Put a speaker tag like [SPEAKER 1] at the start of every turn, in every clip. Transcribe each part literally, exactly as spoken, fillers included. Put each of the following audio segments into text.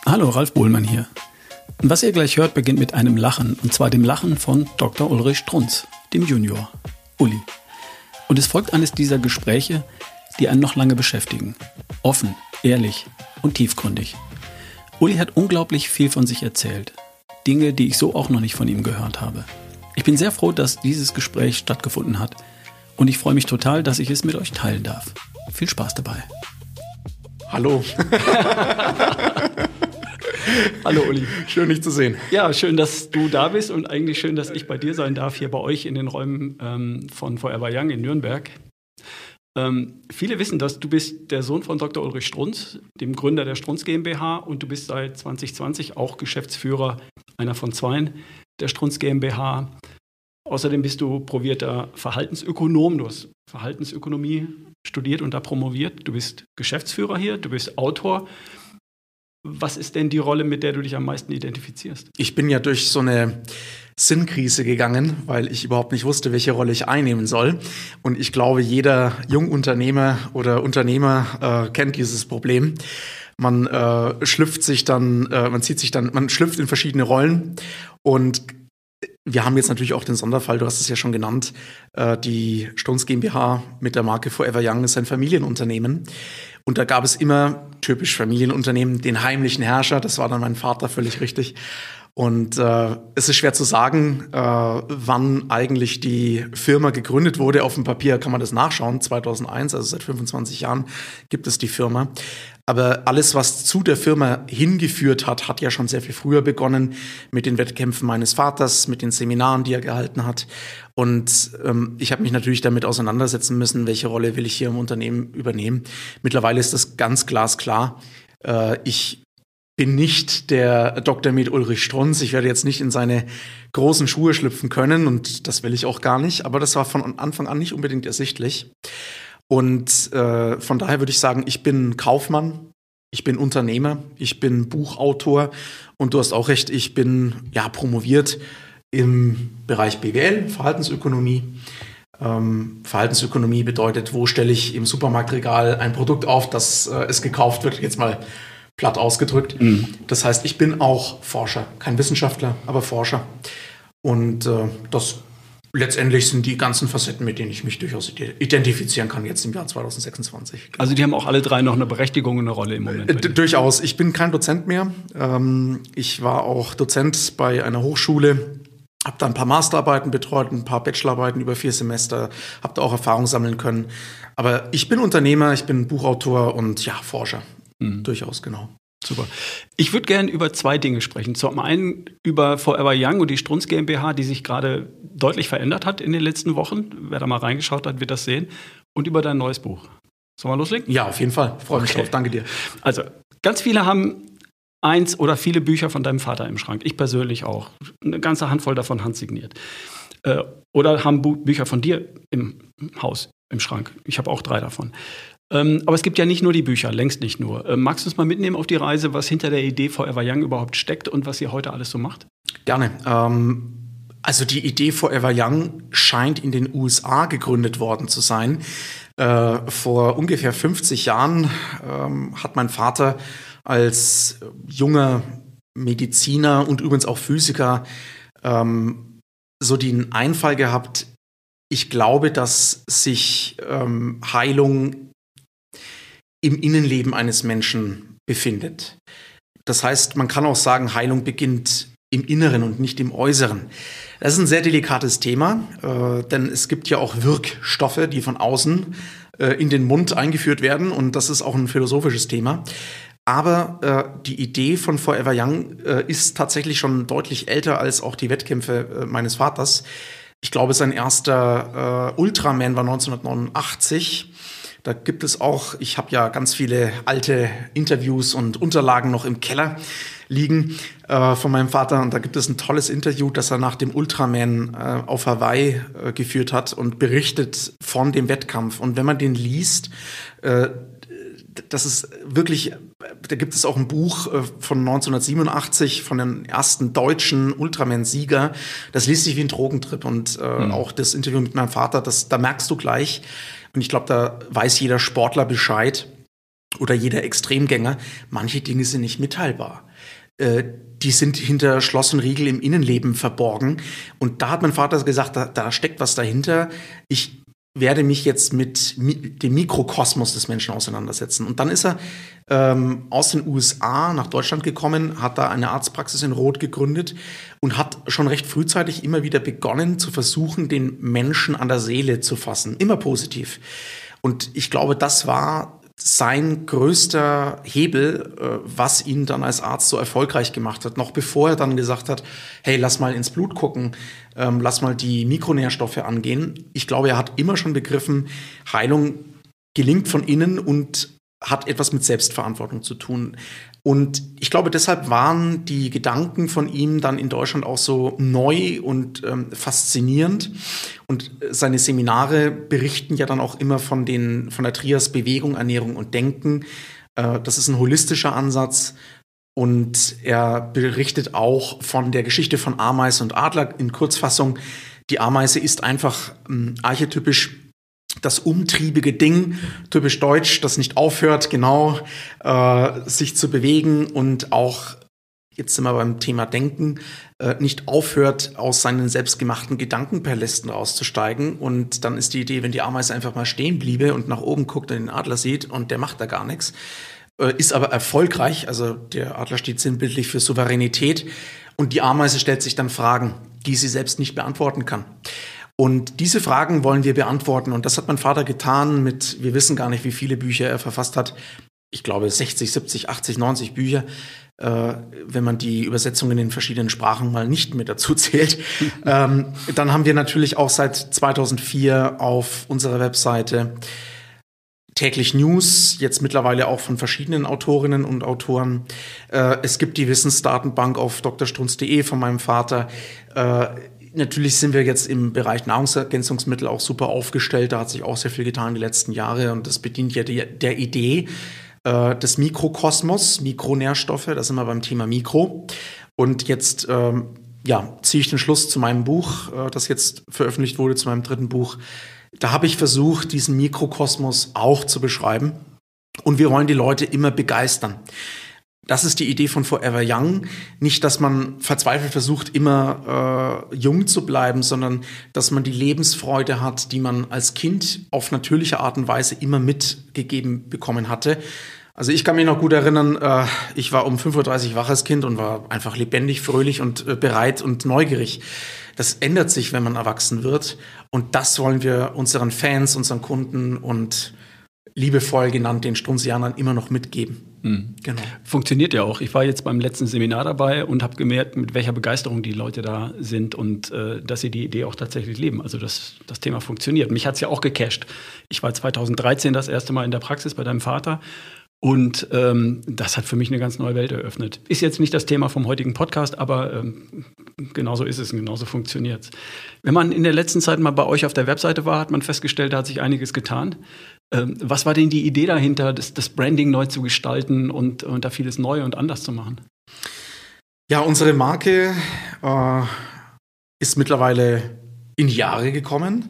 [SPEAKER 1] Hallo, Ralf Bohlmann hier. Und was ihr gleich hört, beginnt mit einem Lachen, und zwar dem Lachen von Doktor Ulrich Strunz, dem Junior, Uli. Und es folgt eines dieser Gespräche, die einen noch lange beschäftigen. Offen, ehrlich und tiefgründig. Uli hat unglaublich viel von sich erzählt. Dinge, die ich so auch noch nicht von ihm gehört habe. Ich bin sehr froh, dass dieses Gespräch stattgefunden hat. Und ich freue mich total, dass ich es mit euch teilen darf. Viel Spaß dabei.
[SPEAKER 2] Hallo.
[SPEAKER 1] Hallo Uli.
[SPEAKER 2] Schön, dich zu sehen.
[SPEAKER 1] Ja, schön, dass du da bist und eigentlich schön, dass ich bei dir sein darf, hier bei euch in den Räumen ähm, von Forever Young in Nürnberg. Ähm, viele wissen, dass du bist der Sohn von Doktor Ulrich Strunz, dem Gründer der Strunz GmbH, und du bist seit zwanzig zwanzig auch Geschäftsführer, einer von zweien, der Strunz GmbH. Außerdem bist du provierter Verhaltensökonom, du hast Verhaltensökonomie studiert und da promoviert. Du bist Geschäftsführer hier, du bist Autor. Was ist denn die Rolle, mit der du dich am meisten identifizierst?
[SPEAKER 2] Ich bin ja durch so eine Sinnkrise gegangen, weil ich überhaupt nicht wusste, welche Rolle ich einnehmen soll. Und ich glaube, jeder Jungunternehmer oder Unternehmer äh, kennt dieses Problem. Man äh, schlüpft sich dann, äh, man zieht sich dann, man schlüpft in verschiedene Rollen. Und wir haben jetzt natürlich auch den Sonderfall, du hast es ja schon genannt, äh, die Strunz GmbH mit der Marke Forever Young ist ein Familienunternehmen. Und da gab es immer, typisch Familienunternehmen, den heimlichen Herrscher. Das war dann mein Vater, völlig richtig. Und äh, es ist schwer zu sagen, äh, wann eigentlich die Firma gegründet wurde. Auf dem Papier kann man das nachschauen, zweitausendeins, also seit fünfundzwanzig Jahren gibt es die Firma. Aber alles, was zu der Firma hingeführt hat, hat ja schon sehr viel früher begonnen, mit den Wettkämpfen meines Vaters, mit den Seminaren, die er gehalten hat. Und ähm, ich habe mich natürlich damit auseinandersetzen müssen, welche Rolle will ich hier im Unternehmen übernehmen. Mittlerweile ist das ganz glasklar. Äh, ich bin nicht der Doktor Med Ulrich Strunz. Ich werde jetzt nicht in seine großen Schuhe schlüpfen können und das will ich auch gar nicht. Aber das war von Anfang an nicht unbedingt ersichtlich. Und äh, von daher würde ich sagen, ich bin Kaufmann, ich bin Unternehmer, ich bin Buchautor und du hast auch recht, ich bin ja promoviert im Bereich B W L, Verhaltensökonomie. Ähm, Verhaltensökonomie bedeutet, wo stelle ich im Supermarktregal ein Produkt auf, das äh, es gekauft wird, jetzt mal platt ausgedrückt. Mhm. Das heißt, ich bin auch Forscher, kein Wissenschaftler, aber Forscher. Und äh, das letztendlich sind die ganzen Facetten, mit denen ich mich durchaus identifizieren kann, jetzt im Jahr zweitausendsechsundzwanzig.
[SPEAKER 1] Also die haben auch alle drei noch eine Berechtigung und eine Rolle im Moment.
[SPEAKER 2] Äh, durchaus. Ich bin kein Dozent mehr. Ähm, ich war auch Dozent bei einer Hochschule, habe da ein paar Masterarbeiten betreut, ein paar Bachelorarbeiten über vier Semester, habe da auch Erfahrung sammeln können. Aber ich bin Unternehmer, ich bin Buchautor und ja, Forscher. Mhm. Durchaus, genau.
[SPEAKER 1] Super. Ich würde gerne über zwei Dinge sprechen. Zum einen über Forever Young und die Strunz GmbH, die sich gerade deutlich verändert hat in den letzten Wochen. Wer da mal reingeschaut hat, wird das sehen. Und über dein neues Buch. Sollen wir loslegen?
[SPEAKER 2] Ja, auf jeden Fall. Freue mich
[SPEAKER 1] okay.
[SPEAKER 2] drauf. Danke dir.
[SPEAKER 1] Also, ganz viele haben eins oder viele Bücher von deinem Vater im Schrank. Ich persönlich auch. Eine ganze Handvoll davon handsigniert. Äh, oder haben Bu- Bücher von dir im Haus, im Schrank. Ich habe auch drei davon. Ähm, aber es gibt ja nicht nur die Bücher, längst nicht nur. Ähm, magst du uns mal mitnehmen auf die Reise, was hinter der Idee Forever Young überhaupt steckt und was ihr heute alles so macht?
[SPEAKER 2] Gerne. Ähm, also die Idee Forever Young scheint in den U S A gegründet worden zu sein. Äh, vor ungefähr fünfzig Jahren ähm, hat mein Vater als junger Mediziner und übrigens auch Physiker ähm, so den Einfall gehabt, ich glaube, dass sich ähm, Heilung im Innenleben eines Menschen befindet. Das heißt, man kann auch sagen, Heilung beginnt im Inneren und nicht im Äußeren. Das ist ein sehr delikates Thema, äh, denn es gibt ja auch Wirkstoffe, die von außen äh, in den Mund eingeführt werden und das ist auch ein philosophisches Thema. Aber äh, die Idee von Forever Young äh, ist tatsächlich schon deutlich älter als auch die Wettkämpfe äh, meines Vaters. Ich glaube, sein erster äh, Ultraman war neunzehnhundertneunundachtzig. Da gibt es auch, ich habe ja ganz viele alte Interviews und Unterlagen noch im Keller liegen äh, von meinem Vater. Und da gibt es ein tolles Interview, das er nach dem Ultraman äh, auf Hawaii äh, geführt hat und berichtet von dem Wettkampf. Und wenn man den liest, äh, das ist wirklich, da gibt es auch ein Buch äh, von neunzehnhundertsiebenundachtzig von dem ersten deutschen Ultraman-Sieger. Das liest sich wie ein Drogentrip. Und äh, mhm. auch das Interview mit meinem Vater, das, da merkst du gleich, und ich glaube, da weiß jeder Sportler Bescheid. oder jeder Extremgänger, manche Dinge sind nicht mitteilbar. Äh, die sind hinter Schloss und Riegel im Innenleben verborgen. Und da hat mein Vater gesagt, da, da steckt was dahinter. Ich werde mich jetzt mit mi- dem Mikrokosmos des Menschen auseinandersetzen. Und dann ist er ähm, aus den U S A nach Deutschland gekommen, hat da eine Arztpraxis in Roth gegründet und hat schon recht frühzeitig immer wieder begonnen zu versuchen, den Menschen an der Seele zu fassen. Immer positiv. Und ich glaube, das war sein größter Hebel, äh, was ihn dann als Arzt so erfolgreich gemacht hat. Noch bevor er dann gesagt hat, hey, lass mal ins Blut gucken, ähm, lass mal die Mikronährstoffe angehen. Ich glaube, er hat immer schon begriffen, Heilung gelingt von innen und hat etwas mit Selbstverantwortung zu tun. Und ich glaube, deshalb waren die Gedanken von ihm dann in Deutschland auch so neu und ähm, faszinierend. Und seine Seminare berichten ja dann auch immer von den, von der Trias Bewegung, Ernährung und Denken. Äh, das ist ein holistischer Ansatz. Und er berichtet auch von der Geschichte von Ameise und Adler in Kurzfassung. Die Ameise ist einfach ähm, archetypisch das umtriebige Ding, typisch deutsch, das nicht aufhört, genau, äh, sich zu bewegen und auch, jetzt sind wir beim Thema Denken, äh, nicht aufhört, aus seinen selbstgemachten Gedankenpalästen auszusteigen. Und dann ist die Idee, wenn die Ameise einfach mal stehen bliebe und nach oben guckt und den Adler sieht und der macht da gar nichts, äh, ist aber erfolgreich. Also der Adler steht sinnbildlich für Souveränität und die Ameise stellt sich dann Fragen, die sie selbst nicht beantworten kann. Und diese Fragen wollen wir beantworten. Und das hat mein Vater getan mit, wir wissen gar nicht, wie viele Bücher er verfasst hat. Ich glaube sechzig, siebzig, achtzig, neunzig Bücher, äh, wenn man die Übersetzungen in verschiedenen Sprachen mal nicht mit dazu zählt. ähm, dann haben wir natürlich auch seit zweitausendvier auf unserer Webseite täglich News, jetzt mittlerweile auch von verschiedenen Autorinnen und Autoren. Äh, es gibt die Wissensdatenbank auf d r strunz punkt d e von meinem Vater. Äh, Natürlich sind wir jetzt im Bereich Nahrungsergänzungsmittel auch super aufgestellt. Da hat sich auch sehr viel getan die letzten Jahre. Und das bedient ja die, der Idee äh, des Mikrokosmos, Mikronährstoffe. Da sind wir beim Thema Mikro. Und jetzt ähm, ja, ziehe ich den Schluss zu meinem Buch, äh, das jetzt veröffentlicht wurde, zu meinem dritten Buch. Da habe ich versucht, diesen Mikrokosmos auch zu beschreiben. Und wir wollen die Leute immer begeistern. Das ist die Idee von Forever Young. Nicht, dass man verzweifelt versucht, immer äh, jung zu bleiben, sondern dass man die Lebensfreude hat, die man als Kind auf natürliche Art und Weise immer mitgegeben bekommen hatte. Also ich kann mich noch gut erinnern, äh, ich war um fünf Uhr dreißig wach als Kind und war einfach lebendig, fröhlich und äh, bereit und neugierig. Das ändert sich, wenn man erwachsen wird. Und das wollen wir unseren Fans, unseren Kunden und liebevoll genannt den Strunzianern immer noch mitgeben.
[SPEAKER 1] Mhm.
[SPEAKER 2] Genau.
[SPEAKER 1] Funktioniert ja auch. Ich war jetzt beim letzten Seminar dabei und habe gemerkt, mit welcher Begeisterung die Leute da sind und äh, dass sie die Idee auch tatsächlich leben. Also das, das Thema funktioniert. Mich hat es ja auch gecasht. Ich war zweitausenddreizehn das erste Mal in der Praxis bei deinem Vater. Und ähm, das hat für mich eine ganz neue Welt eröffnet. Ist jetzt nicht das Thema vom heutigen Podcast, aber ähm, genauso ist es und genauso funktioniert es. Wenn man in der letzten Zeit mal bei euch auf der Webseite war, hat man festgestellt, da hat sich einiges getan. Ähm, was war denn die Idee dahinter, das, das Branding neu zu gestalten und, und da vieles neu und anders zu machen?
[SPEAKER 2] Ja, unsere Marke äh, ist mittlerweile in die Jahre gekommen.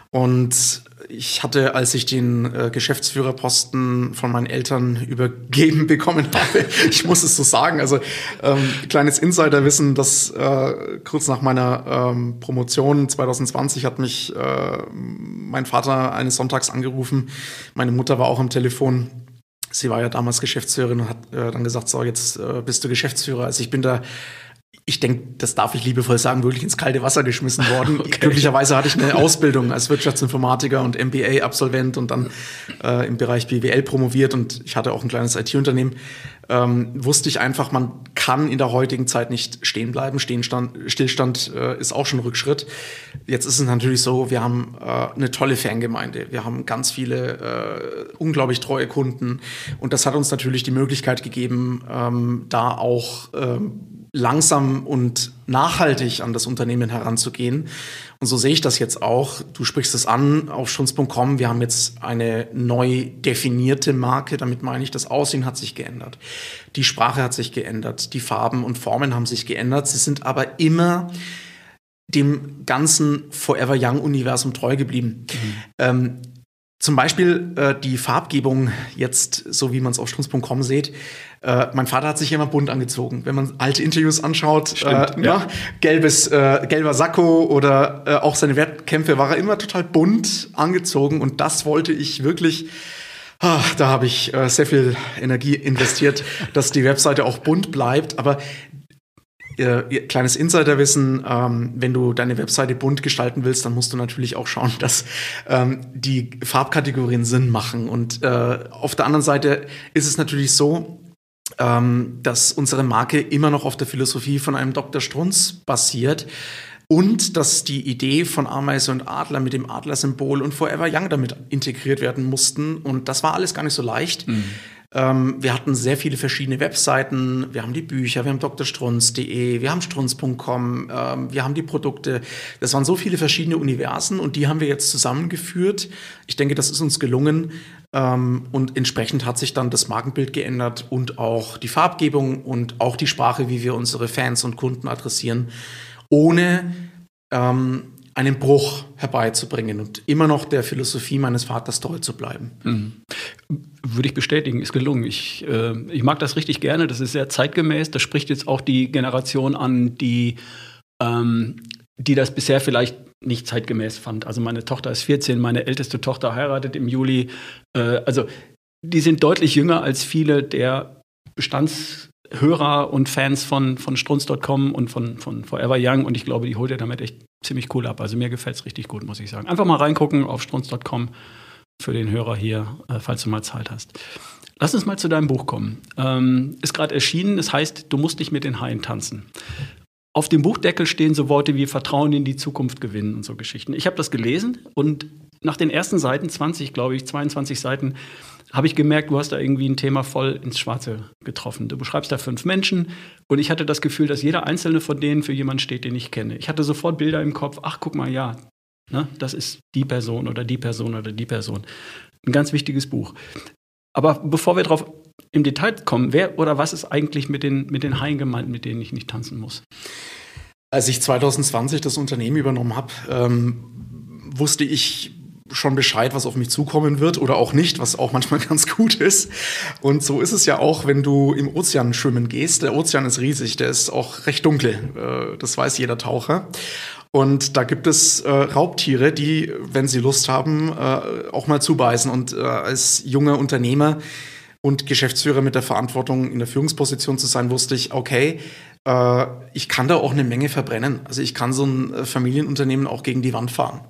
[SPEAKER 2] Und ich hatte, als ich den äh, Geschäftsführerposten von meinen Eltern übergeben bekommen habe, ich muss es so sagen, also ähm, kleines Insiderwissen, dass äh, kurz nach meiner ähm, Promotion zwanzig zwanzig hat mich äh, mein Vater eines Sonntags angerufen. Meine Mutter war auch am Telefon. Sie war ja damals Geschäftsführerin und hat äh, dann gesagt, so, jetzt äh, bist du Geschäftsführer. Also ich bin da, ich denke, das darf ich liebevoll sagen, wirklich ins kalte Wasser geschmissen worden. Okay. Glücklicherweise hatte ich eine Ausbildung als Wirtschaftsinformatiker und M B A-Absolvent und dann äh, im Bereich B W L promoviert und ich hatte auch ein kleines I T-Unternehmen. Ähm, wusste ich einfach, man kann in der heutigen Zeit nicht stehen bleiben. Stehenstand, Stillstand äh, ist auch schon Rückschritt. Jetzt ist es natürlich so, wir haben äh, eine tolle Fangemeinde. Wir haben ganz viele äh, unglaublich treue Kunden und das hat uns natürlich die Möglichkeit gegeben, ähm, da auch ähm, langsam und nachhaltig an das Unternehmen heranzugehen. Und so sehe ich das jetzt auch. Du sprichst es an auf strunz punkt com. Wir haben jetzt eine neu definierte Marke. Damit meine ich, das Aussehen hat sich geändert. Die Sprache hat sich geändert. Die Farben und Formen haben sich geändert. Sie sind aber immer dem ganzen Forever Young Universum treu geblieben. Mhm. Ähm, Zum Beispiel äh, die Farbgebung jetzt, so wie man es auf strunz punkt com sieht. Äh, mein Vater hat sich immer bunt angezogen. Wenn man alte Interviews anschaut,
[SPEAKER 1] Stimmt,
[SPEAKER 2] äh,
[SPEAKER 1] ja.
[SPEAKER 2] ja, gelbes, äh, gelber Sakko oder äh, auch seine Wettkämpfe, war er immer total bunt angezogen. Und das wollte ich wirklich, ah, da habe ich äh, sehr viel Energie investiert, dass die Webseite auch bunt bleibt. Aber Äh, kleines Insiderwissen, ähm, wenn du deine Webseite bunt gestalten willst, dann musst du natürlich auch schauen, dass ähm, die Farbkategorien Sinn machen. Und äh, auf der anderen Seite ist es natürlich so, ähm, dass unsere Marke immer noch auf der Philosophie von einem Doktor Strunz basiert und dass die Idee von Ameise und Adler mit dem Adlersymbol und Forever Young damit integriert werden mussten. Und das war alles gar nicht so leicht. Mhm. Ähm, wir hatten sehr viele verschiedene Webseiten, wir haben die Bücher, wir haben dr strunz punkt de, wir haben strunz punkt com, ähm, wir haben die Produkte. Das waren so viele verschiedene Universen und die haben wir jetzt zusammengeführt. Ich denke, das ist uns gelungen ähm, und entsprechend hat sich dann das Markenbild geändert und auch die Farbgebung und auch die Sprache, wie wir unsere Fans und Kunden adressieren, ohne ähm, einen Bruch herbeizubringen und immer noch der Philosophie meines Vaters treu zu bleiben.
[SPEAKER 1] Mhm. Würde ich bestätigen, ist gelungen. Ich, äh, ich mag das richtig gerne, das ist sehr zeitgemäß. Das spricht jetzt auch die Generation an, die, ähm, die das bisher vielleicht nicht zeitgemäß fand. Also meine Tochter ist vierzehn, meine älteste Tochter heiratet im Juli. Äh, also die sind deutlich jünger als viele der Bestandshörer und Fans von, von strunz punkt com und von, von Forever Young. Und ich glaube, die holt ihr damit echt ziemlich cool ab. Also mir gefällt es richtig gut, muss ich sagen. Einfach mal reingucken auf strunz punkt com für den Hörer hier, äh, falls du mal Zeit hast. Lass uns mal zu deinem Buch kommen. Ähm, ist gerade erschienen, es heißt, du musst nicht mit den Haien tanzen. Auf dem Buchdeckel stehen so Worte wie Vertrauen in die Zukunft gewinnen und so Geschichten. Ich habe das gelesen und nach den ersten Seiten, zwanzig, glaube ich, zweiundzwanzig Seiten, habe ich gemerkt, du hast da irgendwie ein Thema voll ins Schwarze getroffen. Du beschreibst da fünf Menschen und ich hatte das Gefühl, dass jeder einzelne von denen für jemanden steht, den ich kenne. Ich hatte sofort Bilder im Kopf, ach, guck mal, ja, ne, das ist die Person oder die Person oder die Person. Ein ganz wichtiges Buch. Aber bevor wir drauf im Detail kommen, wer oder was ist eigentlich mit den, mit den Haien gemeint, mit denen ich nicht tanzen muss?
[SPEAKER 2] Als ich zwanzig zwanzig das Unternehmen übernommen habe, ähm, wusste ich schon Bescheid, was auf mich zukommen wird oder auch nicht, was auch manchmal ganz gut ist. Und so ist es ja auch, wenn du im Ozean schwimmen gehst. Der Ozean ist riesig, der ist auch recht dunkel. Äh, das weiß jeder Taucher. Und da gibt es äh, Raubtiere, die, wenn sie Lust haben, äh, auch mal zubeißen. Und äh, als junger Unternehmer und Geschäftsführer mit der Verantwortung in der Führungsposition zu sein, wusste ich, okay, äh, ich kann da auch eine Menge verbrennen. Also ich kann so ein äh, Familienunternehmen auch gegen die Wand fahren.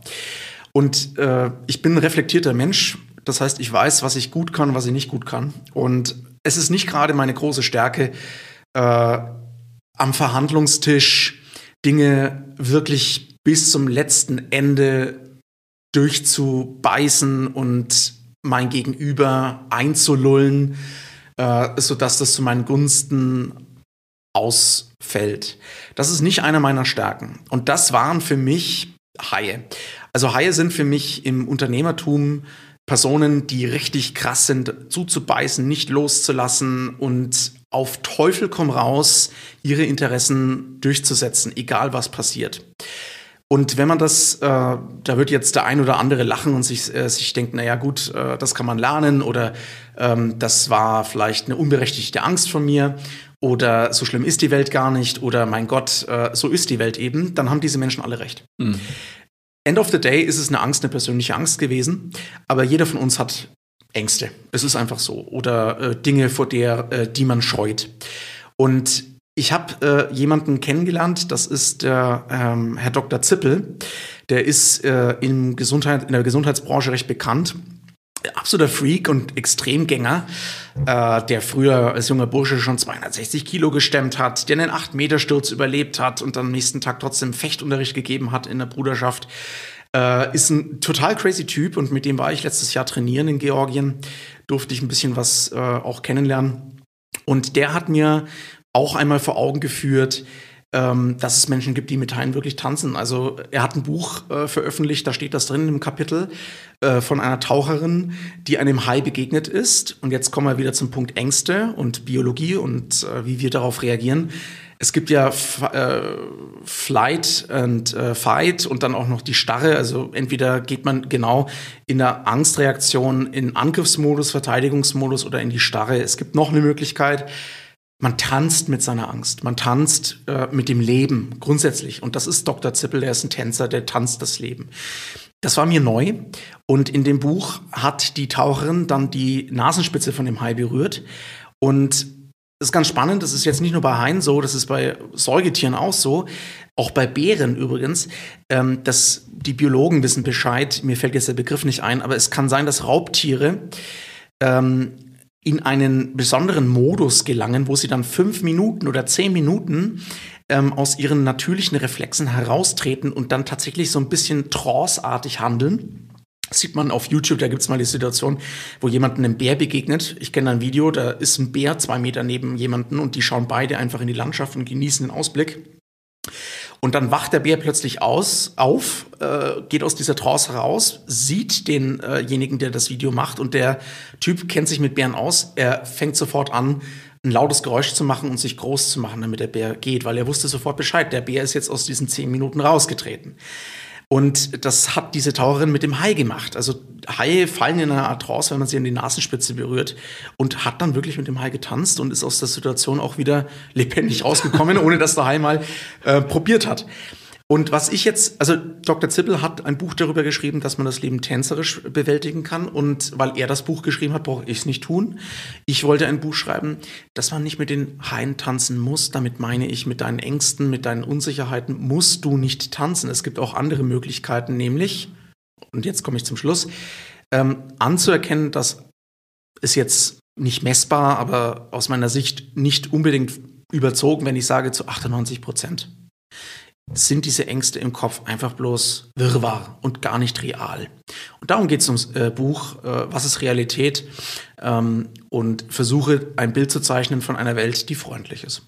[SPEAKER 2] Und äh, ich bin ein reflektierter Mensch. Das heißt, ich weiß, was ich gut kann, was ich nicht gut kann. Und es ist nicht gerade meine große Stärke, äh, am Verhandlungstisch Dinge wirklich bis zum letzten Ende durchzubeißen und mein Gegenüber einzulullen, äh, sodass das zu meinen Gunsten ausfällt. Das ist nicht einer meiner Stärken. Und das waren für mich Haie. Also Haie sind für mich im Unternehmertum Personen, die richtig krass sind, zuzubeißen, nicht loszulassen und auf Teufel komm raus ihre Interessen durchzusetzen, egal was passiert. Und wenn man das, äh, da wird jetzt der ein oder andere lachen und sich, äh, sich denkt, naja gut, äh, das kann man lernen oder ähm, das war vielleicht eine unberechtigte Angst von mir oder so schlimm ist die Welt gar nicht oder mein Gott, äh, so ist die Welt eben, dann haben diese Menschen alle recht. Mhm. End of the day ist es eine Angst, eine persönliche Angst gewesen, aber jeder von uns hat Ängste. Es ist einfach so. Oder äh, Dinge, vor der, äh, die man scheut. Und ich habe äh, jemanden kennengelernt, das ist der ähm, Herr Doktor Zippel. Der ist äh, im Gesundheit, in der Gesundheitsbranche recht bekannt. Absoluter Freak und Extremgänger, äh, der früher als junger Bursche schon zweihundertsechzig Kilo gestemmt hat, der einen acht Meter Sturz überlebt hat und am nächsten Tag trotzdem Fechtunterricht gegeben hat in der Bruderschaft. Äh, ist ein total crazy Typ und mit dem war ich letztes Jahr trainieren in Georgien. Durfte ich ein bisschen was äh, auch kennenlernen. Und der hat mir auch einmal vor Augen geführt, ähm, dass es Menschen gibt, die mit Haien wirklich tanzen. Also er hat ein Buch äh, veröffentlicht, da steht das drin im Kapitel, äh, von einer Taucherin, die einem Hai begegnet ist. Und jetzt kommen wir wieder zum Punkt Ängste und Biologie und äh, wie wir darauf reagieren. Es gibt ja F äh, Flight and äh, Fight und dann auch noch die Starre. Also entweder geht man genau in der Angstreaktion in Angriffsmodus, Verteidigungsmodus oder in die Starre. Es gibt noch eine Möglichkeit. Man tanzt mit seiner Angst. Man tanzt äh, mit dem Leben grundsätzlich. Und das ist Doktor Zippel, der ist ein Tänzer, der tanzt das Leben. Das war mir neu. Und in dem Buch hat die Taucherin dann die Nasenspitze von dem Hai berührt. Und das ist ganz spannend, das ist jetzt nicht nur bei Haien so, das ist bei Säugetieren auch so, auch bei Bären übrigens, ähm, dass die Biologen wissen Bescheid, mir fällt jetzt der Begriff nicht ein, aber es kann sein, dass Raubtiere ähm, in einen besonderen Modus gelangen, wo sie dann fünf Minuten oder zehn Minuten ähm, aus ihren natürlichen Reflexen heraustreten und dann tatsächlich so ein bisschen tranceartig handeln. Das sieht man auf YouTube, da gibt's mal die Situation, wo jemand einem Bär begegnet. Ich kenne ein Video, da ist ein Bär zwei Meter neben jemanden und die schauen beide einfach in die Landschaft und genießen den Ausblick. Und dann wacht der Bär plötzlich aus, auf, äh, geht aus dieser Trance raus, sieht denjenigen, äh der das Video macht und der Typ kennt sich mit Bären aus. Er fängt sofort an, ein lautes Geräusch zu machen und sich groß zu machen, damit der Bär geht, weil er wusste sofort Bescheid. Der Bär ist jetzt aus diesen zehn Minuten rausgetreten. Und das hat diese Taucherin mit dem Hai gemacht. Also Haie fallen in einer Art Trance, wenn man sie an die Nasenspitze berührt und hat dann wirklich mit dem Hai getanzt und ist aus der Situation auch wieder lebendig rausgekommen, ohne dass der Hai mal äh, probiert hat. Und was ich jetzt, also Doktor Zippel hat ein Buch darüber geschrieben, dass man das Leben tänzerisch bewältigen kann. Und weil er das Buch geschrieben hat, brauche ich es nicht tun. Ich wollte ein Buch schreiben, dass man nicht mit den Haien tanzen muss. Damit meine ich, mit deinen Ängsten, mit deinen Unsicherheiten musst du nicht tanzen. Es gibt auch andere Möglichkeiten, nämlich, und jetzt komme ich zum Schluss, ähm, anzuerkennen, dass es jetzt nicht messbar, aber aus meiner Sicht nicht unbedingt überzogen, wenn ich sage zu achtundneunzig Prozent. Sind diese Ängste im Kopf einfach bloß Wirrwarr und gar nicht real. Und darum geht es ums äh, Buch, äh, was ist Realität? Ähm, und versuche ein Bild zu zeichnen von einer Welt, die freundlich ist.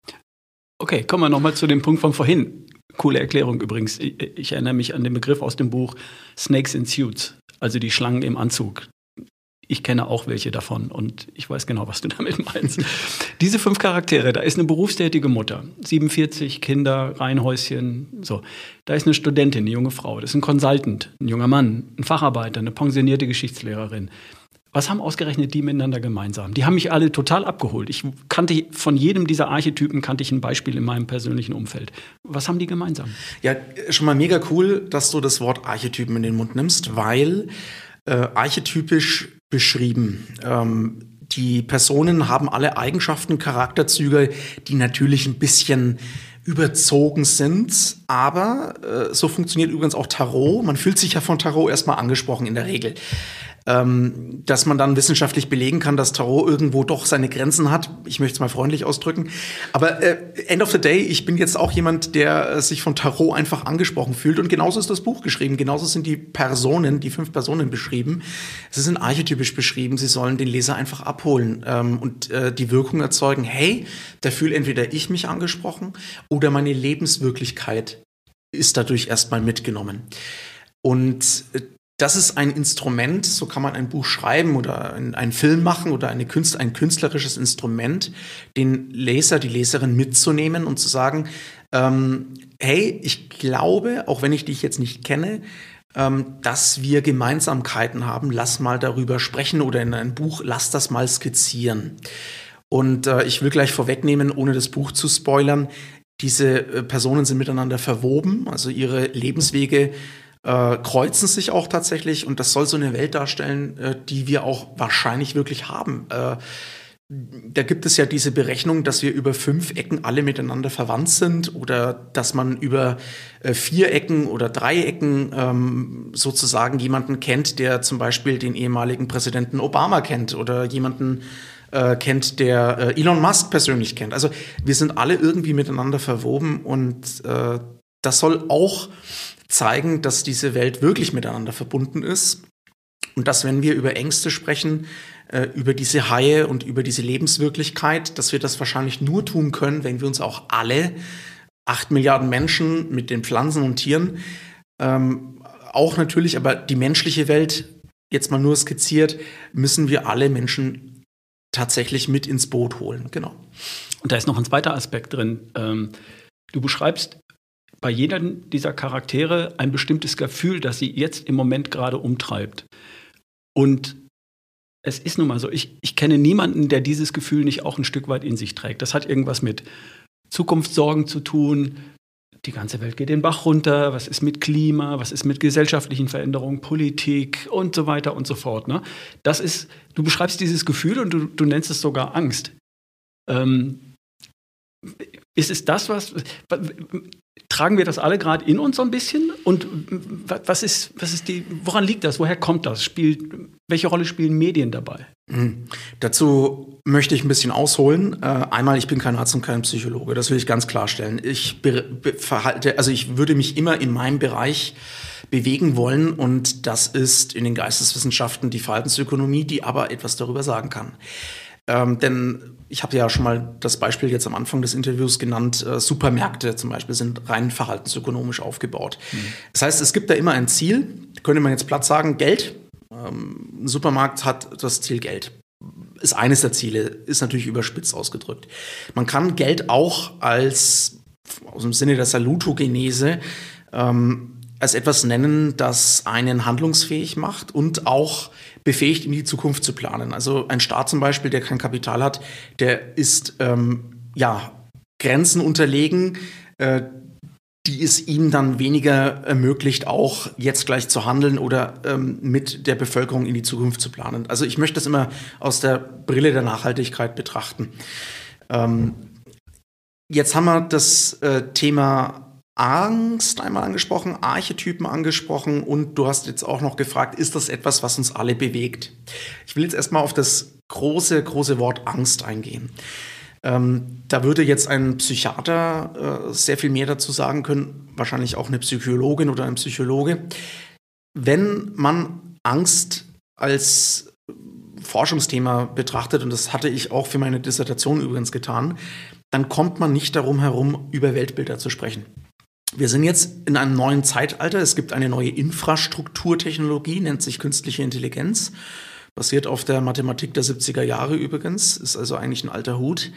[SPEAKER 1] Okay, kommen wir nochmal zu dem Punkt von vorhin. Coole Erklärung übrigens. Ich, ich erinnere mich an den Begriff aus dem Buch Snakes in Suits, also die Schlangen im Anzug. Ich kenne auch welche davon und ich weiß genau, was du damit meinst. Diese fünf Charaktere, da ist eine berufstätige Mutter, siebenundvierzig Kinder, Reihenhäuschen, so. Da ist eine Studentin, eine junge Frau, das ist ein Consultant, ein junger Mann, ein Facharbeiter, eine pensionierte Geschichtslehrerin. Was haben ausgerechnet die miteinander gemeinsam? Die haben mich alle total abgeholt. Ich kannte von jedem dieser Archetypen kannte ich ein Beispiel in meinem persönlichen Umfeld. Was haben die gemeinsam?
[SPEAKER 2] Ja, schon mal mega cool, dass du das Wort Archetypen in den Mund nimmst, weil äh, archetypisch beschrieben. Ähm, die Personen haben alle Eigenschaften, Charakterzüge, die natürlich ein bisschen überzogen sind, aber äh, so funktioniert übrigens auch Tarot. Man fühlt sich ja von Tarot erstmal angesprochen in der Regel. Ähm, dass man dann wissenschaftlich belegen kann, dass Tarot irgendwo doch seine Grenzen hat. Ich möchte es mal freundlich ausdrücken. Aber äh, end of the day, ich bin jetzt auch jemand, der äh, sich von Tarot einfach angesprochen fühlt. Und genauso ist das Buch geschrieben. Genauso sind die Personen, die fünf Personen beschrieben. Sie sind archetypisch beschrieben. Sie sollen den Leser einfach abholen ähm, und äh, die Wirkung erzeugen. Hey, da fühle entweder ich mich angesprochen oder meine Lebenswirklichkeit ist dadurch erstmal mitgenommen. Und äh, das ist ein Instrument, so kann man ein Buch schreiben oder einen Film machen oder eine Künst, ein künstlerisches Instrument, den Leser, die Leserin mitzunehmen und zu sagen, ähm, hey, ich glaube, auch wenn ich dich jetzt nicht kenne, ähm, dass wir Gemeinsamkeiten haben, lass mal darüber sprechen oder in einem Buch, lass das mal skizzieren. Und äh, ich will gleich vorwegnehmen, ohne das Buch zu spoilern, diese äh, Personen sind miteinander verwoben, also ihre Lebenswege Äh, kreuzen sich auch tatsächlich und das soll so eine Welt darstellen, äh, die wir auch wahrscheinlich wirklich haben. Äh, da gibt es ja diese Berechnung, dass wir über fünf Ecken alle miteinander verwandt sind oder dass man über äh, vier Ecken oder drei Ecken ähm, sozusagen jemanden kennt, der zum Beispiel den ehemaligen Präsidenten Obama kennt oder jemanden äh, kennt, der äh, Elon Musk persönlich kennt. Also wir sind alle irgendwie miteinander verwoben und äh, das soll auch zeigen, dass diese Welt wirklich miteinander verbunden ist und dass, wenn wir über Ängste sprechen, äh, über diese Haie und über diese Lebenswirklichkeit, dass wir das wahrscheinlich nur tun können, wenn wir uns auch alle, acht Milliarden Menschen mit den Pflanzen und Tieren, ähm, auch natürlich, aber die menschliche Welt, jetzt mal nur skizziert, müssen wir alle Menschen tatsächlich mit ins Boot holen. Genau.
[SPEAKER 1] Und da ist noch ein zweiter Aspekt drin. Ähm, du beschreibst bei jedem dieser Charaktere ein bestimmtes Gefühl, das sie jetzt im Moment gerade umtreibt. Und es ist nun mal so, ich, ich kenne niemanden, der dieses Gefühl nicht auch ein Stück weit in sich trägt. Das hat irgendwas mit Zukunftssorgen zu tun. Die ganze Welt geht den Bach runter. Was ist mit Klima? Was ist mit gesellschaftlichen Veränderungen, Politik und so weiter und so fort. Ne? Das ist, du beschreibst dieses Gefühl und du, du nennst es sogar Angst. Ähm, ist es das, was... Tragen wir das alle gerade in uns so ein bisschen? Und was ist, was ist die, woran liegt das? Woher kommt das? Spielt, welche Rolle spielen Medien dabei?
[SPEAKER 2] Mhm. Dazu möchte ich ein bisschen ausholen. Äh, einmal, ich bin kein Arzt und kein Psychologe, das will ich ganz klarstellen. Ich be- be- verhalte, also ich würde mich immer in meinem Bereich bewegen wollen und das ist in den Geisteswissenschaften die Verhaltensökonomie, die aber etwas darüber sagen kann. Ähm, denn ich habe ja schon mal das Beispiel jetzt am Anfang des Interviews genannt, äh, Supermärkte zum Beispiel sind rein verhaltensökonomisch aufgebaut. Mhm. Das heißt, es gibt da immer ein Ziel, könnte man jetzt platt sagen, Geld. Ähm, ein Supermarkt hat das Ziel Geld. Ist eines der Ziele, ist natürlich überspitzt ausgedrückt. Man kann Geld auch als, aus dem Sinne der Salutogenese, ähm, als etwas nennen, das einen handlungsfähig macht und auch befähigt, in die Zukunft zu planen. Also ein Staat zum Beispiel, der kein Kapital hat, der ist ähm, ja, Grenzen unterlegen, äh, die es ihm dann weniger ermöglicht, auch jetzt gleich zu handeln oder ähm, mit der Bevölkerung in die Zukunft zu planen. Also ich möchte das immer aus der Brille der Nachhaltigkeit betrachten. Ähm, jetzt haben wir das äh, Thema Angst einmal angesprochen, Archetypen angesprochen und du hast jetzt auch noch gefragt, ist das etwas, was uns alle bewegt? Ich will jetzt erstmal auf das große, große Wort Angst eingehen. Ähm, da würde jetzt ein Psychiater äh, sehr viel mehr dazu sagen können, wahrscheinlich auch eine Psychologin oder ein Psychologe. Wenn man Angst als Forschungsthema betrachtet, und das hatte ich auch für meine Dissertation übrigens getan, dann kommt man nicht darum herum, über Weltbilder zu sprechen. Wir sind jetzt in einem neuen Zeitalter. Es gibt eine neue Infrastrukturtechnologie, nennt sich künstliche Intelligenz. Basiert auf der Mathematik der siebziger Jahre übrigens, ist also eigentlich ein alter Hut.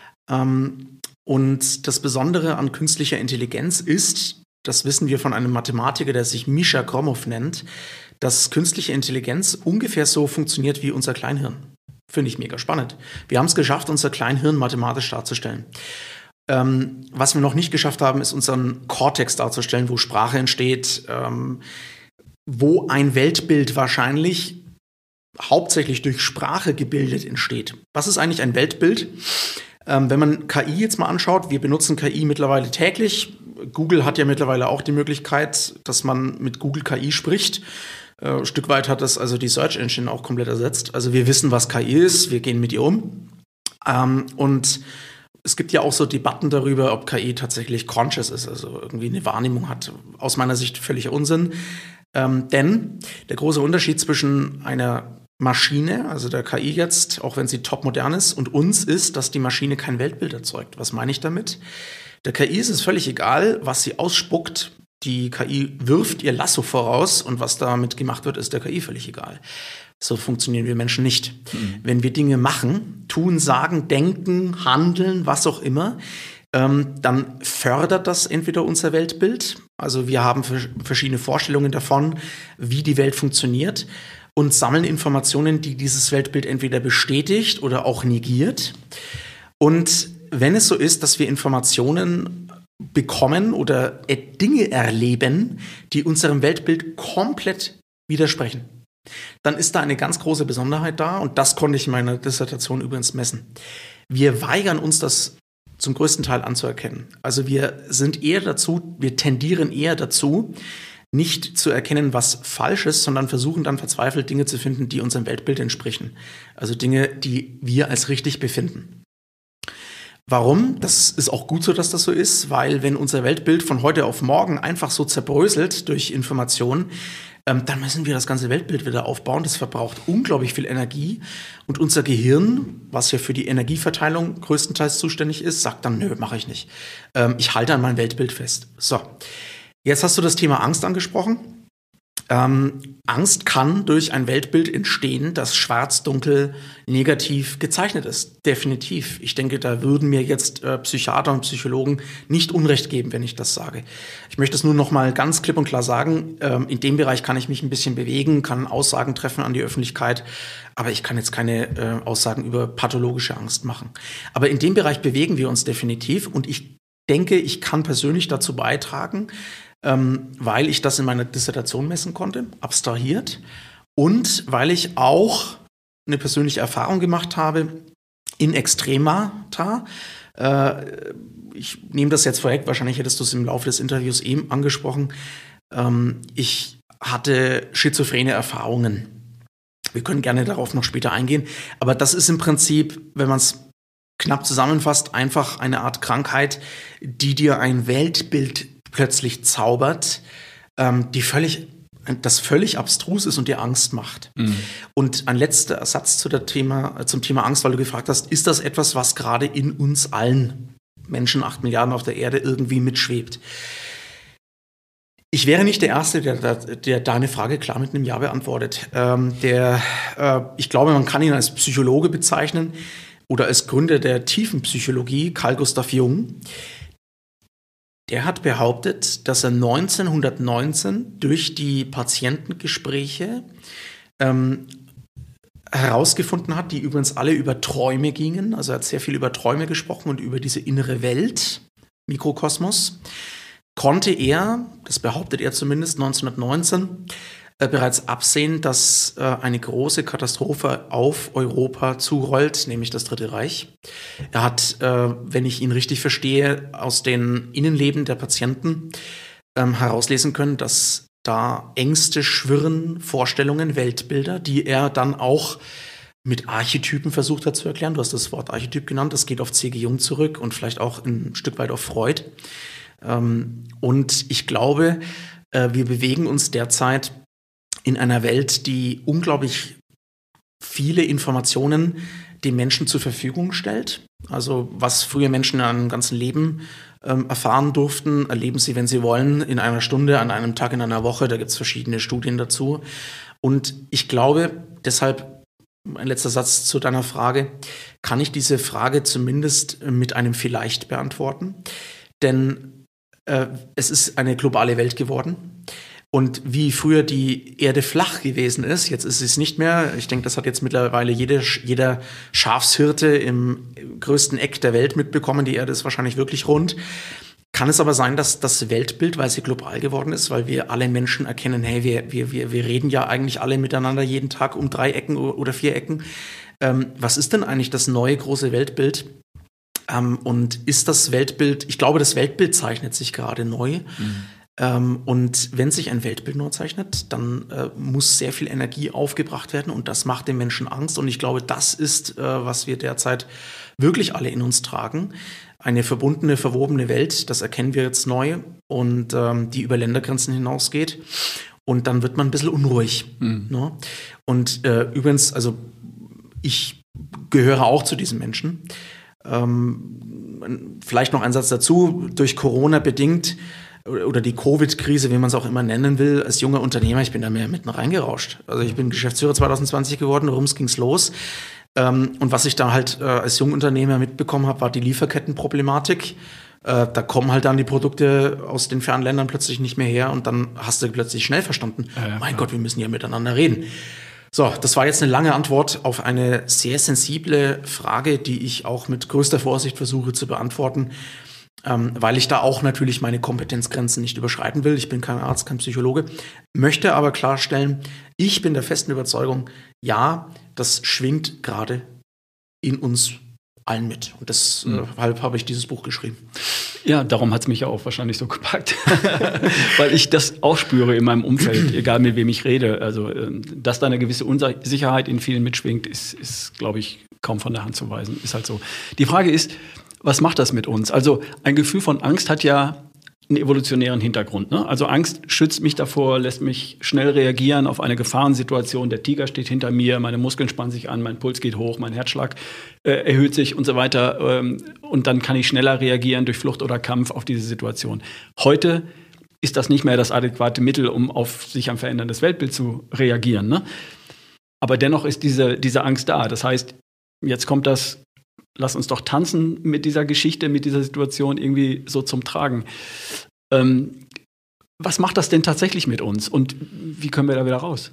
[SPEAKER 2] Und das Besondere an künstlicher Intelligenz ist, das wissen wir von einem Mathematiker, der sich Misha Gromov nennt, dass künstliche Intelligenz ungefähr so funktioniert wie unser Kleinhirn. Finde ich mega spannend. Wir haben es geschafft, unser Kleinhirn mathematisch darzustellen. Ähm, was wir noch nicht geschafft haben, ist unseren Kortex darzustellen, wo Sprache entsteht, ähm, wo ein Weltbild wahrscheinlich hauptsächlich durch Sprache gebildet entsteht. Was ist eigentlich ein Weltbild? Ähm, wenn man K I jetzt mal anschaut, wir benutzen K I mittlerweile täglich. Google hat ja mittlerweile auch die Möglichkeit, dass man mit Google K I spricht. Äh, ein Stück weit hat das also die Search Engine auch komplett ersetzt. Also wir wissen, was K I ist, wir gehen mit ihr um. Ähm, und es gibt ja auch so Debatten darüber, ob K I tatsächlich conscious ist, also irgendwie eine Wahrnehmung hat. Aus meiner Sicht völliger Unsinn. Ähm, denn der große Unterschied zwischen einer Maschine, also der K I jetzt, auch wenn sie topmodern ist, und uns ist, dass die Maschine kein Weltbild erzeugt. Was meine ich damit? Der K I ist es völlig egal, was sie ausspuckt. Die K I wirft ihr Lasso voraus und was damit gemacht wird, ist der K I völlig egal. So funktionieren wir Menschen nicht. Mhm. Wenn wir Dinge machen, tun, sagen, denken, handeln, was auch immer, ähm, dann fördert das entweder unser Weltbild. Also wir haben verschiedene Vorstellungen davon, wie die Welt funktioniert und sammeln Informationen, die dieses Weltbild entweder bestätigt oder auch negiert. Und wenn es so ist, dass wir Informationen bekommen oder Dinge erleben, die unserem Weltbild komplett widersprechen, dann ist da eine ganz große Besonderheit da und das konnte ich in meiner Dissertation übrigens messen. Wir weigern uns, das zum größten Teil anzuerkennen. Also wir sind eher dazu, wir tendieren eher dazu, nicht zu erkennen, was falsch ist, sondern versuchen dann verzweifelt Dinge zu finden, die unserem Weltbild entsprechen. Also Dinge, die wir als richtig befinden. Warum? Das ist auch gut so, dass das so ist, weil wenn unser Weltbild von heute auf morgen einfach so zerbröselt durch Informationen, ähm, dann müssen wir das ganze Weltbild wieder aufbauen. Das verbraucht unglaublich viel Energie und unser Gehirn, was ja für die Energieverteilung größtenteils zuständig ist, sagt dann, nö, mache ich nicht. Ähm, ich halte an mein Weltbild fest. So, jetzt hast du das Thema Angst angesprochen. Ähm, Angst kann durch ein Weltbild entstehen, das schwarz-dunkel negativ gezeichnet ist. Definitiv. Ich denke, da würden mir jetzt äh, Psychiater und Psychologen nicht Unrecht geben, wenn ich das sage. Ich möchte es nur noch mal ganz klipp und klar sagen. Ähm, in dem Bereich kann ich mich ein bisschen bewegen, kann Aussagen treffen an die Öffentlichkeit, aber ich kann jetzt keine äh, Aussagen über pathologische Angst machen. Aber in dem Bereich bewegen wir uns definitiv und ich denke, ich kann persönlich dazu beitragen, Ähm, weil ich das in meiner Dissertation messen konnte, abstrahiert, und weil ich auch eine persönliche Erfahrung gemacht habe in Extremata. Äh, ich nehme das jetzt vorweg, wahrscheinlich hättest du es im Laufe des Interviews eben angesprochen. Ähm, ich hatte schizophrene Erfahrungen. Wir können gerne darauf noch später eingehen, aber das ist im Prinzip, wenn man es knapp zusammenfasst, einfach eine Art Krankheit, die dir ein Weltbild plötzlich zaubert, ähm, die völlig, das völlig abstrus ist und dir Angst macht. Mhm. Und ein letzter Satz zu der Thema, zum Thema Angst, weil du gefragt hast, ist das etwas, was gerade in uns allen Menschen, acht Milliarden auf der Erde, irgendwie mitschwebt? Ich wäre nicht der Erste, der, der, der deine Frage klar mit einem Ja beantwortet. Ähm, der, äh, ich glaube, man kann ihn als Psychologe bezeichnen oder als Gründer der tiefen Psychologie, Carl Gustav Jung. Der hat behauptet, dass er neunzehnhundertneunzehn durch die Patientengespräche ähm, herausgefunden hat, die übrigens alle über Träume gingen. Also er hat sehr viel über Träume gesprochen und über diese innere Welt, Mikrokosmos. Konnte er, das behauptet er zumindest neunzehnhundertneunzehn, äh, bereits absehen, dass äh, eine große Katastrophe auf Europa zurollt, nämlich das Dritte Reich. Er hat, äh, wenn ich ihn richtig verstehe, aus den Innenleben der Patienten ähm, herauslesen können, dass da Ängste schwirren, Vorstellungen, Weltbilder, die er dann auch mit Archetypen versucht hat zu erklären. Du hast das Wort Archetyp genannt, das geht auf C G. Jung zurück und vielleicht auch ein Stück weit auf Freud. Ähm, und ich glaube, äh, wir bewegen uns derzeit in einer Welt, die unglaublich viele Informationen den Menschen zur Verfügung stellt. Also was früher Menschen in einem ganzen Leben ähm, erfahren durften, erleben sie, wenn sie wollen, in einer Stunde, an einem Tag, in einer Woche. Da gibt es verschiedene Studien dazu. Und ich glaube, deshalb ein letzter Satz zu deiner Frage, kann ich diese Frage zumindest mit einem Vielleicht beantworten. Denn äh, es ist eine globale Welt geworden. Und wie früher die Erde flach gewesen ist, jetzt ist es nicht mehr. Ich denke, das hat jetzt mittlerweile jede, jeder Schafshirte im größten Eck der Welt mitbekommen. Die Erde ist wahrscheinlich wirklich rund. Kann es aber sein, dass das Weltbild, weil sie global geworden ist, weil wir alle Menschen erkennen, hey, wir, wir, wir, wir reden ja eigentlich alle miteinander jeden Tag um drei Ecken oder vier Ecken. Ähm, was ist denn eigentlich das neue große Weltbild? Ähm, und ist das Weltbild, ich glaube, das Weltbild zeichnet sich gerade neu. Mhm. Ähm, und wenn sich ein Weltbild neu zeichnet, dann äh, muss sehr viel Energie aufgebracht werden und das macht den Menschen Angst. Und ich glaube, das ist, äh, was wir derzeit wirklich alle in uns tragen. Eine verbundene, verwobene Welt, das erkennen wir jetzt neu und ähm, die über Ländergrenzen hinausgeht. Und dann wird man ein bisschen unruhig. Mhm. Ne? Und äh, übrigens, also ich gehöre auch zu diesen Menschen. Ähm, vielleicht noch ein Satz dazu, durch Corona bedingt oder die Covid-Krise, wie man es auch immer nennen will, als junger Unternehmer, ich bin da mehr mitten reingerauscht. Also ich bin Geschäftsführer zwanzig zwanzig geworden, rums ging's los. Ähm, und was ich da halt äh, als Jungunternehmer mitbekommen habe, war die Lieferkettenproblematik. Äh, da kommen halt dann die Produkte aus den fernen Ländern plötzlich nicht mehr her und dann hast du plötzlich schnell verstanden, ja, ja, mein Gott, wir müssen ja miteinander reden. So, das war jetzt eine lange Antwort auf eine sehr sensible Frage, die ich auch mit größter Vorsicht versuche zu beantworten. Ähm, weil ich da auch natürlich meine Kompetenzgrenzen nicht überschreiten will. Ich bin kein Arzt, kein Psychologe, möchte aber klarstellen, ich bin der festen Überzeugung, ja, das schwingt gerade in uns allen mit. Und deshalb mhm. habe ich dieses Buch geschrieben.
[SPEAKER 1] Ja, darum hat es mich ja auch wahrscheinlich so gepackt, weil ich das auch spüre in meinem Umfeld, egal mit wem ich rede. Also, dass da eine gewisse Unsicherheit in vielen mitschwingt, ist, ist glaube ich, kaum von der Hand zu weisen. Ist halt so. Die Frage ist, was macht das mit uns? Also ein Gefühl von Angst hat ja einen evolutionären Hintergrund. Ne? Also Angst schützt mich davor, lässt mich schnell reagieren auf eine Gefahrensituation. Der Tiger steht hinter mir, meine Muskeln spannen sich an, mein Puls geht hoch, mein Herzschlag äh, erhöht sich und so weiter. Ähm, und dann kann ich schneller reagieren durch Flucht oder Kampf auf diese Situation. Heute ist das nicht mehr das adäquate Mittel, um auf sich ein veränderndes Weltbild zu reagieren. Ne? Aber dennoch ist diese, diese Angst da. Das heißt, jetzt kommt das, lass uns doch tanzen mit dieser Geschichte, mit dieser Situation irgendwie so zum Tragen. Ähm, was macht das denn tatsächlich mit uns und wie können wir da wieder raus?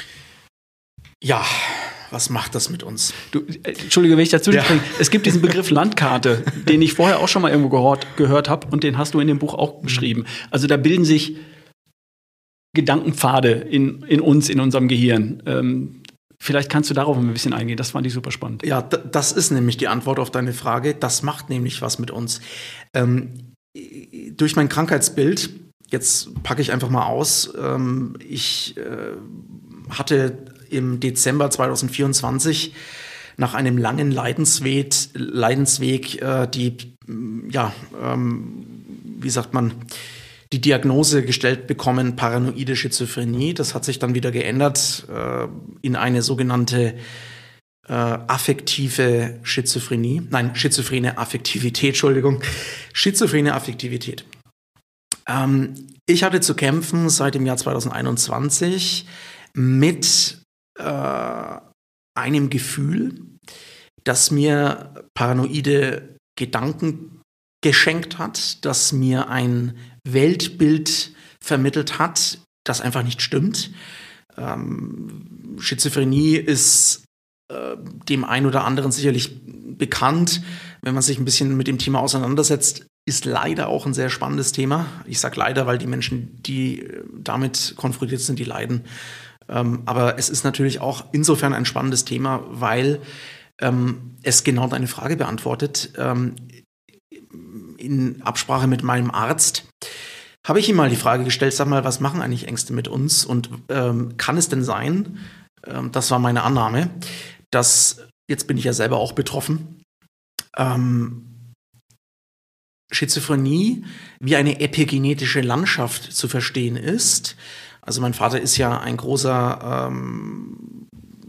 [SPEAKER 2] Ja, was macht das mit uns?
[SPEAKER 1] Du, äh, Entschuldige, wenn ich dazu
[SPEAKER 2] Ja.
[SPEAKER 1] springe. Es gibt diesen Begriff Landkarte, den ich vorher auch schon mal irgendwo gehört, gehört habe und den hast du in dem Buch auch beschrieben. Also da bilden sich Gedankenpfade in, in uns, in unserem Gehirn. Ähm, vielleicht kannst du darauf ein bisschen eingehen. Das fand ich super spannend.
[SPEAKER 2] Ja, d- das ist nämlich die Antwort auf deine Frage. Das macht nämlich was mit uns. Ähm, durch mein Krankheitsbild, jetzt packe ich einfach mal aus, ähm, ich äh, hatte im Dezember zwanzig vierundzwanzig nach einem langen Leidensweg, Leidensweg äh, die, ja, ähm, wie sagt man, die Diagnose gestellt bekommen, paranoide Schizophrenie. Das hat sich dann wieder geändert äh, in eine sogenannte äh, affektive Schizophrenie. Nein, schizophrene Affektivität, Entschuldigung. Schizophrene Affektivität. Ähm, ich hatte zu kämpfen seit dem Jahr zwanzig einundzwanzig mit äh, einem Gefühl, das mir paranoide Gedanken geschenkt hat, das mir ein Weltbild vermittelt hat, das einfach nicht stimmt. Ähm, Schizophrenie ist äh, dem einen oder anderen sicherlich bekannt. Wenn man sich ein bisschen mit dem Thema auseinandersetzt, ist leider auch ein sehr spannendes Thema. Ich sage leider, weil die Menschen, die damit konfrontiert sind, die leiden. Ähm, aber es ist natürlich auch insofern ein spannendes Thema, weil ähm, es genau deine Frage beantwortet. Ähm, in Absprache mit meinem Arzt habe ich ihm mal die Frage gestellt, sag mal, was machen eigentlich Ängste mit uns? Und ähm, kann es denn sein, ähm, das war meine Annahme, dass, jetzt bin ich ja selber auch betroffen, ähm, Schizophrenie wie eine epigenetische Landschaft zu verstehen ist. Also mein Vater ist ja ein großer ähm,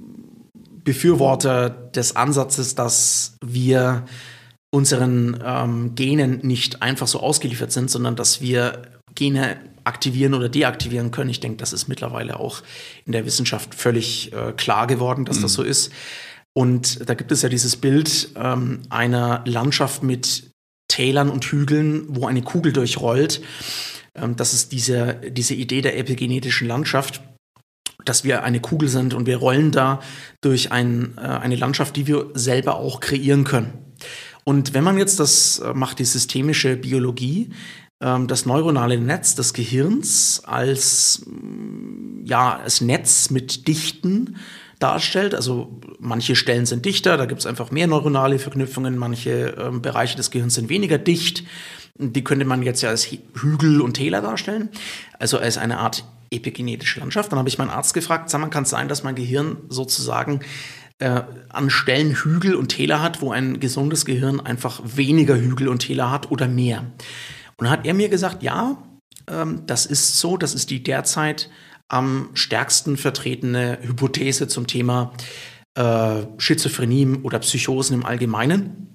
[SPEAKER 2] Befürworter des Ansatzes, dass wir unseren ähm, Genen nicht einfach so ausgeliefert sind, sondern dass wir Gene aktivieren oder deaktivieren können. Ich denke, das ist mittlerweile auch in der Wissenschaft völlig äh, klar geworden, dass mhm. das so ist. Und da gibt es ja dieses Bild ähm, einer Landschaft mit Tälern und Hügeln, wo eine Kugel durchrollt. Ähm, das ist diese, diese Idee der epigenetischen Landschaft, dass wir eine Kugel sind und wir rollen da durch ein, äh, eine Landschaft, die wir selber auch kreieren können. Und wenn man jetzt das äh, macht, die systemische Biologie, ähm, das neuronale Netz des Gehirns als, ja, als Netz mit Dichten darstellt. Also manche Stellen sind dichter, da gibt es einfach mehr neuronale Verknüpfungen, manche ähm, Bereiche des Gehirns sind weniger dicht. Die könnte man jetzt ja als Hügel und Täler darstellen, also als eine Art epigenetische Landschaft. Dann habe ich meinen Arzt gefragt, sag mal, kann es sein, dass mein Gehirn sozusagen äh, an Stellen Hügel und Täler hat, wo ein gesundes Gehirn einfach weniger Hügel und Täler hat oder mehr? Und dann hat er mir gesagt, ja, ähm, das ist so, das ist die derzeit am stärksten vertretene Hypothese zum Thema äh, Schizophrenie oder Psychosen im Allgemeinen.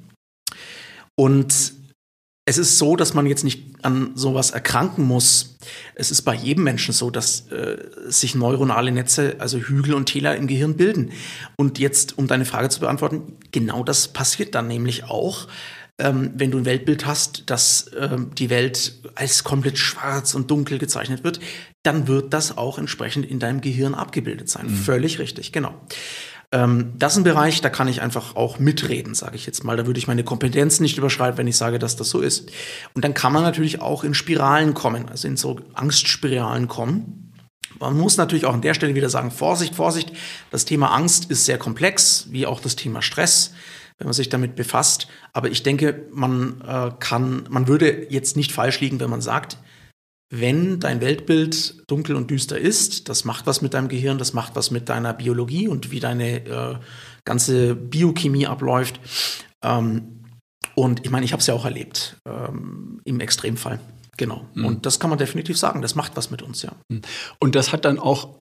[SPEAKER 2] Und es ist so, dass man jetzt nicht an sowas erkranken muss. Es ist bei jedem Menschen so, dass äh, sich neuronale Netze, also Hügel und Täler im Gehirn bilden. Und jetzt, um deine Frage zu beantworten, genau das passiert dann nämlich auch, ähm, wenn du ein Weltbild hast, dass ähm, die Welt als komplett schwarz und dunkel gezeichnet wird, dann wird das auch entsprechend in deinem Gehirn abgebildet sein. Mhm. Völlig richtig, genau. Ähm, das ist ein Bereich, da kann ich einfach auch mitreden, sage ich jetzt mal. Da würde ich meine Kompetenz nicht überschreiten, wenn ich sage, dass das so ist. Und dann kann man natürlich auch in Spiralen kommen, also in so Angstspiralen kommen. Man muss natürlich auch an der Stelle wieder sagen, Vorsicht, Vorsicht, das Thema Angst ist sehr komplex, wie auch das Thema Stress, wenn man sich damit befasst. Aber ich denke, man äh, kann, man würde jetzt nicht falsch liegen, wenn man sagt, wenn dein Weltbild dunkel und düster ist, das macht was mit deinem Gehirn, das macht was mit deiner Biologie und wie deine äh, ganze Biochemie abläuft. Ähm, und ich meine, ich habe es ja auch erlebt, ähm, im Extremfall. Genau. Mhm. Und das kann man definitiv sagen, das macht was mit uns, ja.
[SPEAKER 1] Und das hat dann auch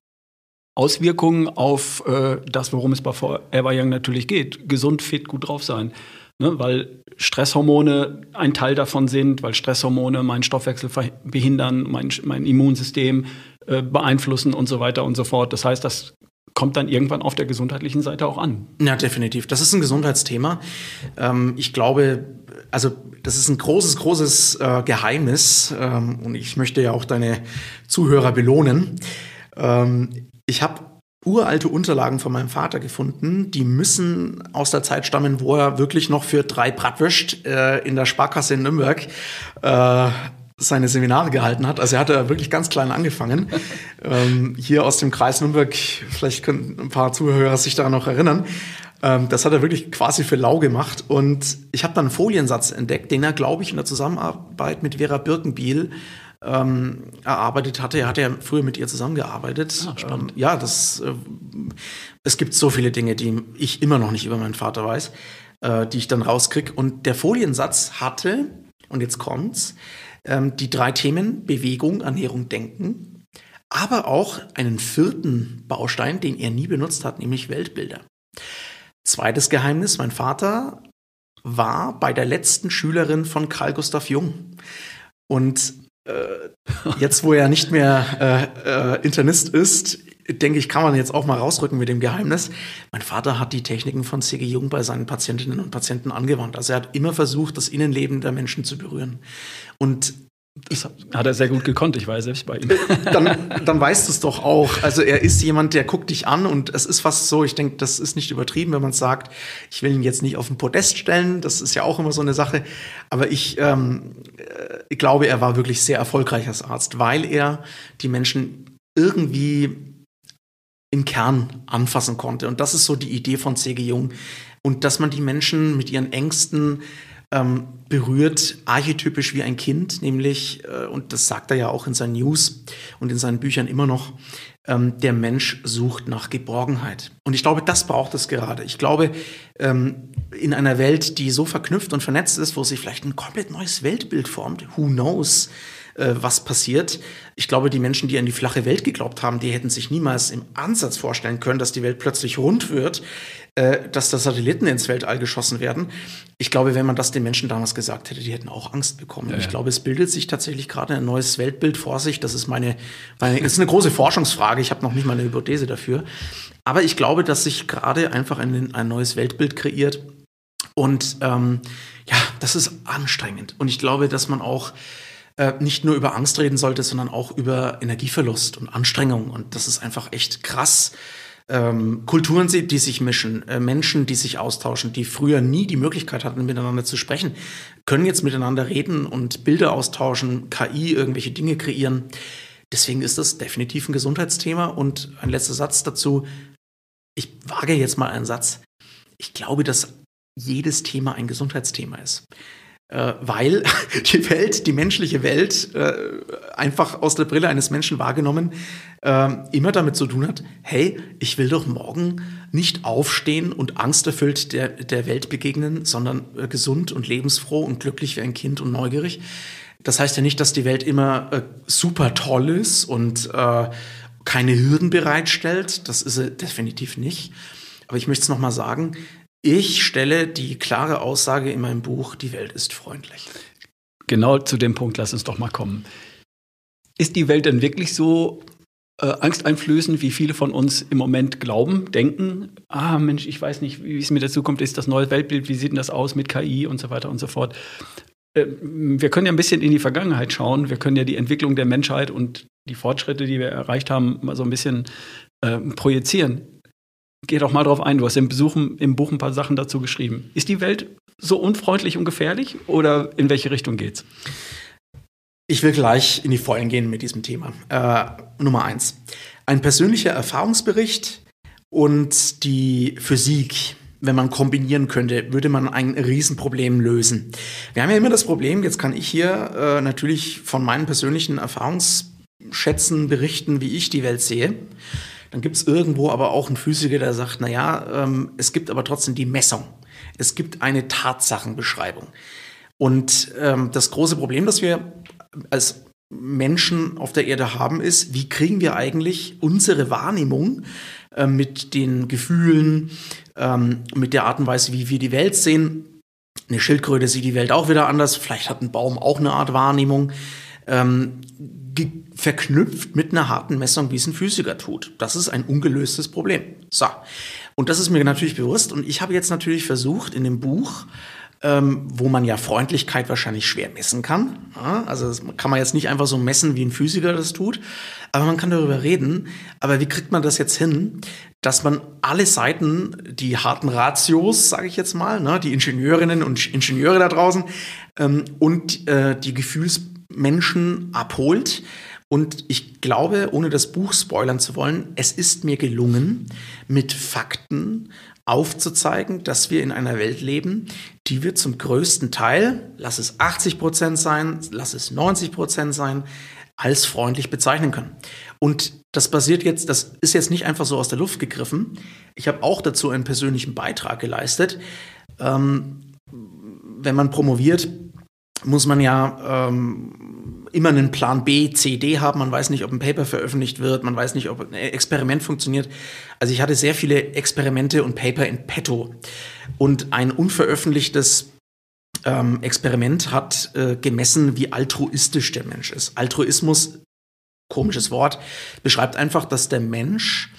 [SPEAKER 1] Auswirkungen auf äh, das, worum es bei Forever Young natürlich geht. Gesund, fit, gut drauf sein. ne, weil Stresshormone ein Teil davon sind, weil Stresshormone meinen Stoffwechsel behindern, mein, mein Immunsystem äh, beeinflussen und so weiter und so fort. Das heißt, das kommt dann irgendwann auf der gesundheitlichen Seite auch an.
[SPEAKER 2] Ja, definitiv. Das ist ein Gesundheitsthema. Ähm, ich glaube, also das ist ein großes, großes äh, Geheimnis. Ähm, und ich möchte ja auch deine Zuhörer belohnen. Ähm, ich habe uralte Unterlagen von meinem Vater gefunden. Die müssen aus der Zeit stammen, wo er wirklich noch für drei Bratwürst äh, in der Sparkasse in Nürnberg äh, seine Seminare gehalten hat. Also er hatte wirklich ganz klein angefangen. ähm, hier aus dem Kreis Nürnberg, vielleicht können ein paar Zuhörer sich daran noch erinnern. Ähm, das hat er wirklich quasi für lau gemacht. Und ich habe dann einen Foliensatz entdeckt, den er, glaube ich, in der Zusammenarbeit mit Vera Birkenbiel ähm, erarbeitet hatte. Er hatte ja früher mit ihr zusammengearbeitet.
[SPEAKER 1] Ah, spannend.
[SPEAKER 2] Ähm, ja, das, äh, es gibt so viele Dinge, die ich immer noch nicht über meinen Vater weiß, äh, die ich dann rauskriege. Und der Foliensatz hatte, und jetzt kommt's, die drei Themen Bewegung, Ernährung, Denken, aber auch einen vierten Baustein, den er nie benutzt hat, nämlich Weltbilder. Zweites Geheimnis, mein Vater war bei der letzten Schülerin von Carl Gustav Jung. Und äh, jetzt, wo er nicht mehr äh, äh, Internist ist, denke ich, kann man jetzt auch mal rausrücken mit dem Geheimnis. Mein Vater hat die Techniken von C G Jung bei seinen Patientinnen und Patienten angewandt. Also er hat immer versucht, das Innenleben der Menschen zu berühren. Und
[SPEAKER 1] das hat er sehr gut gekonnt, ich war ja selbst bei ihm.
[SPEAKER 2] Dann, dann weißt du es doch auch. Also er ist jemand, der guckt dich an und es ist fast so, ich denke, das ist nicht übertrieben, wenn man sagt, ich will ihn jetzt nicht auf den Podest stellen, das ist ja auch immer so eine Sache. Aber ich, ähm, ich glaube, er war wirklich sehr erfolgreich als Arzt, weil er die Menschen irgendwie im Kern anfassen konnte. Und das ist so die Idee von C G Jung. Und dass man die Menschen mit ihren Ängsten ähm, berührt, archetypisch wie ein Kind, nämlich, äh, und das sagt er ja auch in seinen News und in seinen Büchern immer noch, ähm, der Mensch sucht nach Geborgenheit. Und ich glaube, das braucht es gerade. Ich glaube, ähm, in einer Welt, die so verknüpft und vernetzt ist, wo sich vielleicht ein komplett neues Weltbild formt, who knows, was passiert. Ich glaube, die Menschen, die an die flache Welt geglaubt haben, die hätten sich niemals im Ansatz vorstellen können, dass die Welt plötzlich rund wird, äh, dass da Satelliten ins Weltall geschossen werden. Ich glaube, wenn man das den Menschen damals gesagt hätte, die hätten auch Angst bekommen. Ja, ja. Ich glaube, es bildet sich tatsächlich gerade ein neues Weltbild vor sich. Das ist meine, meine ist eine große Forschungsfrage. Ich habe noch nicht mal eine Hypothese dafür. Aber ich glaube, dass sich gerade einfach ein, ein neues Weltbild kreiert. Und ähm, ja, das ist anstrengend. Und ich glaube, dass man auch nicht nur über Angst reden sollte, sondern auch über Energieverlust und Anstrengung. Und das ist einfach echt krass. Ähm, Kulturen, die sich mischen, äh, Menschen, die sich austauschen, die früher nie die Möglichkeit hatten, miteinander zu sprechen, können jetzt miteinander reden und Bilder austauschen, K I, irgendwelche Dinge kreieren. Deswegen ist das definitiv ein Gesundheitsthema. Und ein letzter Satz dazu. Ich wage jetzt mal einen Satz. Ich glaube, dass jedes Thema ein Gesundheitsthema ist. Äh, weil die Welt, die menschliche Welt, äh, einfach aus der Brille eines Menschen wahrgenommen, äh, immer damit zu tun hat, hey, ich will doch morgen nicht aufstehen und angsterfüllt der, der Welt begegnen, sondern äh, gesund und lebensfroh und glücklich wie ein Kind und neugierig. Das heißt ja nicht, dass die Welt immer äh, super toll ist und äh, keine Hürden bereitstellt. Das ist sie definitiv nicht. Aber ich möchte es nochmal sagen, ich stelle die klare Aussage in meinem Buch, die Welt ist freundlich.
[SPEAKER 1] Genau zu dem Punkt, lass uns doch mal kommen. Ist die Welt denn wirklich so äh, angsteinflößend, wie viele von uns im Moment glauben, denken? Ah Mensch, ich weiß nicht, wie es mit der Zukunft ist, das neue Weltbild, wie sieht denn das aus mit K I und so weiter und so fort. Äh, wir können ja ein bisschen in die Vergangenheit schauen. Wir können ja die Entwicklung der Menschheit und die Fortschritte, die wir erreicht haben, mal so ein bisschen äh, projizieren. Geh doch mal drauf ein, du hast im, Besuch, im Buch ein paar Sachen dazu geschrieben. Ist die Welt so unfreundlich und gefährlich oder in welche Richtung geht's?
[SPEAKER 2] Ich will gleich in die Vollen gehen mit diesem Thema. Äh, Nummer eins. Ein persönlicher Erfahrungsbericht und die Physik, wenn man kombinieren könnte, würde man ein Riesenproblem lösen. Wir haben ja immer das Problem, jetzt kann ich hier äh, natürlich von meinen persönlichen Erfahrungsschätzen berichten, wie ich die Welt sehe. Dann gibt es irgendwo aber auch einen Physiker, der sagt, naja, ähm, es gibt aber trotzdem die Messung. Es gibt eine Tatsachenbeschreibung. Und ähm, das große Problem, das wir als Menschen auf der Erde haben, ist, wie kriegen wir eigentlich unsere Wahrnehmung äh, mit den Gefühlen, ähm, mit der Art und Weise, wie wir die Welt sehen, eine Schildkröte sieht die Welt auch wieder anders, vielleicht hat ein Baum auch eine Art Wahrnehmung, ähm, ge- verknüpft mit einer harten Messung, wie es ein Physiker tut. Das ist ein ungelöstes Problem. So, und das ist mir natürlich bewusst und ich habe jetzt natürlich versucht, in dem Buch, ähm, wo man ja Freundlichkeit wahrscheinlich schwer messen kann, ja, also das kann man jetzt nicht einfach so messen, wie ein Physiker das tut, aber man kann darüber reden, aber wie kriegt man das jetzt hin, dass man alle Seiten, die harten Ratios, sage ich jetzt mal, ne, die Ingenieurinnen und Ingenieure da draußen ähm, und äh, die Gefühlsmenschen abholt. Und ich glaube, ohne das Buch spoilern zu wollen, es ist mir gelungen, mit Fakten aufzuzeigen, dass wir in einer Welt leben, die wir zum größten Teil, lass es achtzig Prozent sein, lass es neunzig Prozent sein, als freundlich bezeichnen können. Und das basiert jetzt, das ist jetzt nicht einfach so aus der Luft gegriffen. Ich habe auch dazu einen persönlichen Beitrag geleistet. Ähm, wenn man promoviert, muss man ja ähm, immer einen Plan B, C, D haben. Man weiß nicht, ob ein Paper veröffentlicht wird. Man weiß nicht, ob ein Experiment funktioniert. Also ich hatte sehr viele Experimente und Paper in petto. Und ein unveröffentlichtes ähm, Experiment hat äh, gemessen, wie altruistisch der Mensch ist. Altruismus, komisches Wort, beschreibt einfach, dass der Mensch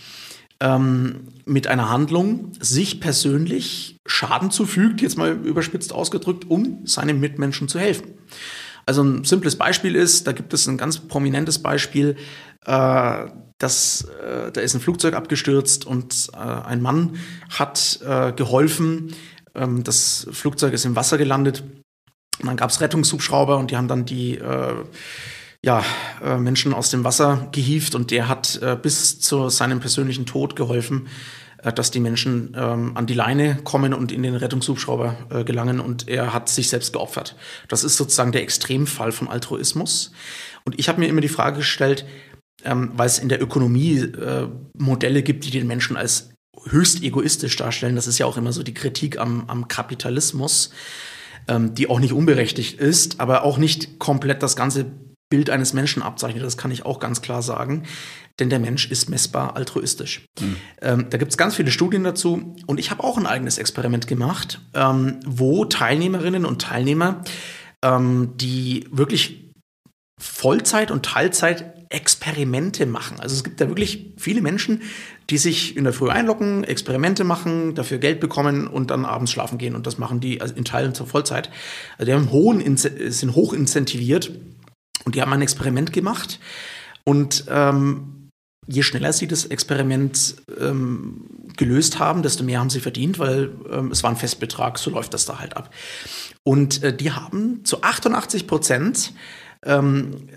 [SPEAKER 2] ähm, mit einer Handlung sich persönlich Schaden zufügt, jetzt mal überspitzt ausgedrückt, um seinem Mitmenschen zu helfen. Also ein simples Beispiel ist, da gibt es ein ganz prominentes Beispiel, äh, dass, äh, da ist ein Flugzeug abgestürzt und äh, ein Mann hat äh, geholfen. Ähm, das Flugzeug ist im Wasser gelandet. Und dann gab es Rettungshubschrauber und die haben dann die äh, ja, äh, Menschen aus dem Wasser gehievt und der hat äh, bis zu seinem persönlichen Tod geholfen, äh, dass die Menschen ähm, an die Leine kommen und in den Rettungshubschrauber äh, gelangen und er hat sich selbst geopfert. Das ist sozusagen der Extremfall von Altruismus. Und ich habe mir immer die Frage gestellt, ähm, weil es in der Ökonomie äh, Modelle gibt, die den Menschen als höchst egoistisch darstellen. Das ist ja auch immer so die Kritik am, am Kapitalismus, ähm, die auch nicht unberechtigt ist, aber auch nicht komplett das ganze Bild eines Menschen abzeichnet, das kann ich auch ganz klar sagen, denn der Mensch ist messbar altruistisch. Mhm. Ähm, da gibt es ganz viele Studien dazu und ich habe auch ein eigenes Experiment gemacht, ähm, wo Teilnehmerinnen und Teilnehmer, ähm, die wirklich Vollzeit- und Teilzeit-Experimente machen. Also es gibt da wirklich viele Menschen, die sich in der Früh einloggen, Experimente machen, dafür Geld bekommen und dann abends schlafen gehen und das machen die in Teilen zur Vollzeit. Also die haben hohen, sind hoch incentiviert. Und die haben ein Experiment gemacht und ähm, je schneller sie das Experiment ähm, gelöst haben, desto mehr haben sie verdient, weil ähm, es war ein Festbetrag, so läuft das da halt ab. Und äh, die haben zu achtundachtzig Prozent ähm,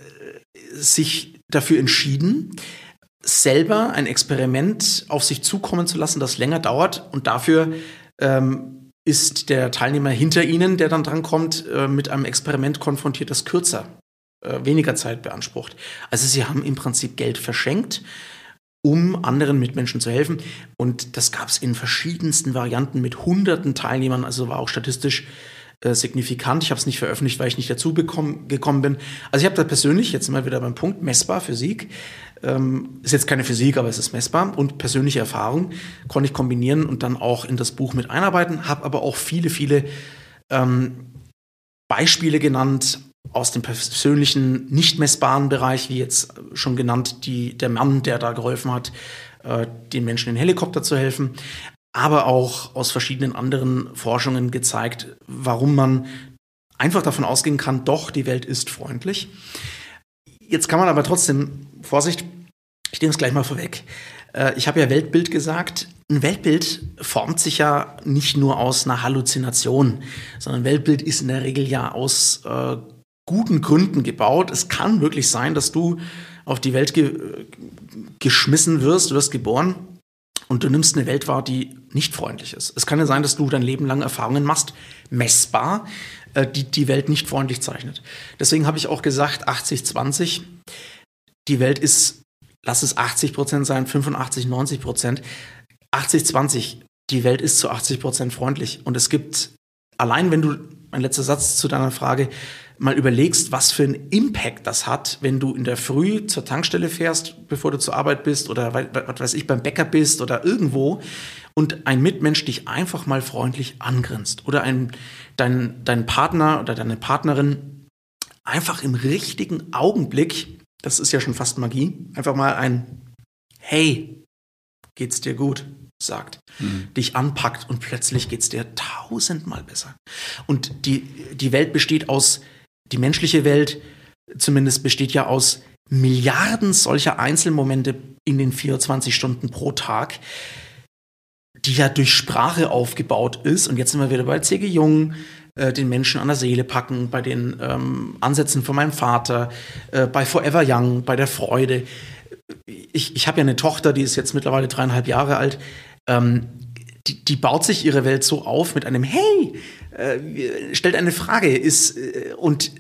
[SPEAKER 2] sich dafür entschieden, selber ein Experiment auf sich zukommen zu lassen, das länger dauert und dafür ähm, ist der Teilnehmer hinter ihnen, der dann drankommt, äh, mit einem Experiment konfrontiert, das kürzer weniger Zeit beansprucht. Also sie haben im Prinzip Geld verschenkt, um anderen Mitmenschen zu helfen. Und das gab es in verschiedensten Varianten mit hunderten Teilnehmern, also war auch statistisch äh, signifikant. Ich habe es nicht veröffentlicht, weil ich nicht dazu bekomm, gekommen bin. Also ich habe da persönlich, jetzt mal wieder beim Punkt, messbar Physik, ähm, ist jetzt keine Physik, aber es ist messbar und persönliche Erfahrung konnte ich kombinieren und dann auch in das Buch mit einarbeiten, habe aber auch viele, viele ähm, Beispiele genannt, aus dem persönlichen, nicht messbaren Bereich, wie jetzt schon genannt, die, der Mann, der da geholfen hat, äh, den Menschen in Helikopter zu helfen, aber auch aus verschiedenen anderen Forschungen gezeigt, warum man einfach davon ausgehen kann, doch, die Welt ist freundlich. Jetzt kann man aber trotzdem, Vorsicht, ich nehme es gleich mal vorweg, äh, ich habe ja Weltbild gesagt. Ein Weltbild formt sich ja nicht nur aus einer Halluzination, sondern ein Weltbild ist in der Regel ja aus äh, guten Gründen gebaut. Es kann wirklich sein, dass du auf die Welt ge- geschmissen wirst, du wirst geboren und du nimmst eine Welt wahr, die nicht freundlich ist. Es kann ja sein, dass du dein Leben lang Erfahrungen machst, messbar, äh, die die Welt nicht freundlich zeichnet. Deswegen habe ich auch gesagt, achtzig zwanzig, die Welt ist, lass es achtzig Prozent sein, fünfundachtzig, neunzig Prozent. achtzig zwanzig, die Welt ist zu achtzig Prozent freundlich. Und es gibt, allein wenn du, mein letzter Satz zu deiner Frage, mal überlegst, was für einen Impact das hat, wenn du in der Früh zur Tankstelle fährst, bevor du zur Arbeit bist oder was weiß ich, beim Bäcker bist oder irgendwo und ein Mitmensch dich einfach mal freundlich angrinst oder ein, dein, dein Partner oder deine Partnerin einfach im richtigen Augenblick, das ist ja schon fast Magie, einfach mal ein Hey, geht's dir gut? Sagt, mhm. dich anpackt und plötzlich geht's dir tausendmal besser. Und die, die Welt besteht aus, die menschliche Welt zumindest besteht ja aus Milliarden solcher Einzelmomente in den vierundzwanzig Stunden pro Tag, die ja durch Sprache aufgebaut ist. Und jetzt sind wir wieder bei C G Jung, äh, den Menschen an der Seele packen, bei den ähm, Ansätzen von meinem Vater, äh, bei Forever Young, bei der Freude. Ich, ich habe ja eine Tochter, die ist jetzt mittlerweile dreieinhalb Jahre alt. Ähm, die, die baut sich ihre Welt so auf mit einem Hey, äh, stellt eine Frage, ist äh, und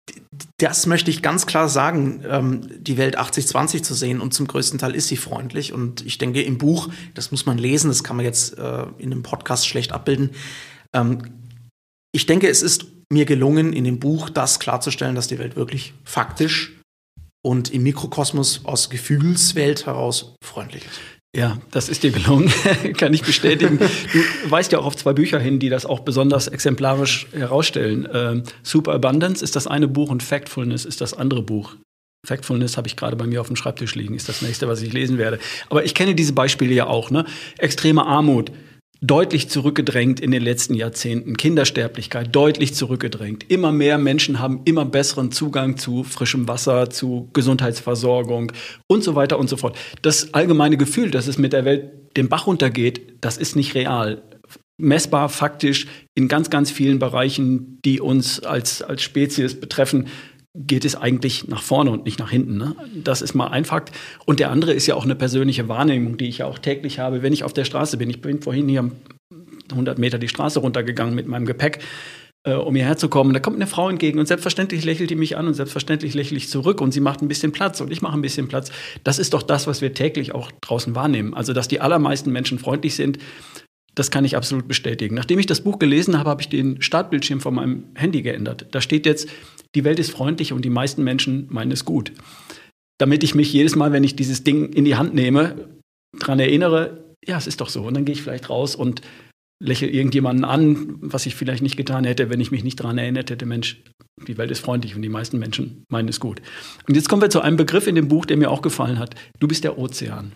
[SPEAKER 2] das möchte ich ganz klar sagen, ähm, die Welt achtzig zwanzig zu sehen und zum größten Teil ist sie freundlich und ich denke im Buch, das muss man lesen, das kann man jetzt äh, in einem Podcast schlecht abbilden. Ähm, ich denke, es ist mir gelungen, in dem Buch das klarzustellen, dass die Welt wirklich faktisch und im Mikrokosmos aus Gefühlswelt heraus freundlich ist.
[SPEAKER 1] Ja, das ist dir gelungen, kann ich bestätigen. Du weist ja auch auf zwei Bücher hin, die das auch besonders exemplarisch herausstellen. Ähm, Superabundance ist das eine Buch und Factfulness ist das andere Buch. Factfulness habe ich gerade bei mir auf dem Schreibtisch liegen, ist das nächste, was ich lesen werde. Aber ich kenne diese Beispiele ja auch, ne? Extreme Armut, deutlich zurückgedrängt in den letzten Jahrzehnten. Kindersterblichkeit deutlich zurückgedrängt. Immer mehr Menschen haben immer besseren Zugang zu frischem Wasser, zu Gesundheitsversorgung und so weiter und so fort. Das allgemeine Gefühl, dass es mit der Welt den Bach runtergeht, das ist nicht real. Messbar, faktisch, in ganz, ganz vielen Bereichen, die uns als, als Spezies betreffen, geht es eigentlich nach vorne und nicht nach hinten. Ne? Das ist mal ein Fakt. Und der andere ist ja auch eine persönliche Wahrnehmung, die ich ja auch täglich habe, wenn ich auf der Straße bin. Ich bin vorhin hier hundert Meter die Straße runtergegangen mit meinem Gepäck, äh, um hierher zu kommen. Da kommt eine Frau entgegen und selbstverständlich lächelt die mich an und selbstverständlich lächle ich zurück und sie macht ein bisschen Platz und ich mache ein bisschen Platz. Das ist doch das, was wir täglich auch draußen wahrnehmen. Also, dass die allermeisten Menschen freundlich sind, das kann ich absolut bestätigen. Nachdem ich das Buch gelesen habe, habe ich den Startbildschirm von meinem Handy geändert. Da steht jetzt, die Welt ist freundlich und die meisten Menschen meinen es gut. Damit ich mich jedes Mal, wenn ich dieses Ding in die Hand nehme, daran erinnere, ja, es ist doch so. Und dann gehe ich vielleicht raus und lächle irgendjemanden an, was ich vielleicht nicht getan hätte, wenn ich mich nicht daran erinnert hätte, Mensch, die Welt ist freundlich und die meisten Menschen meinen es gut. Und jetzt kommen wir zu einem Begriff in dem Buch, der mir auch gefallen hat. Du bist der Ozean.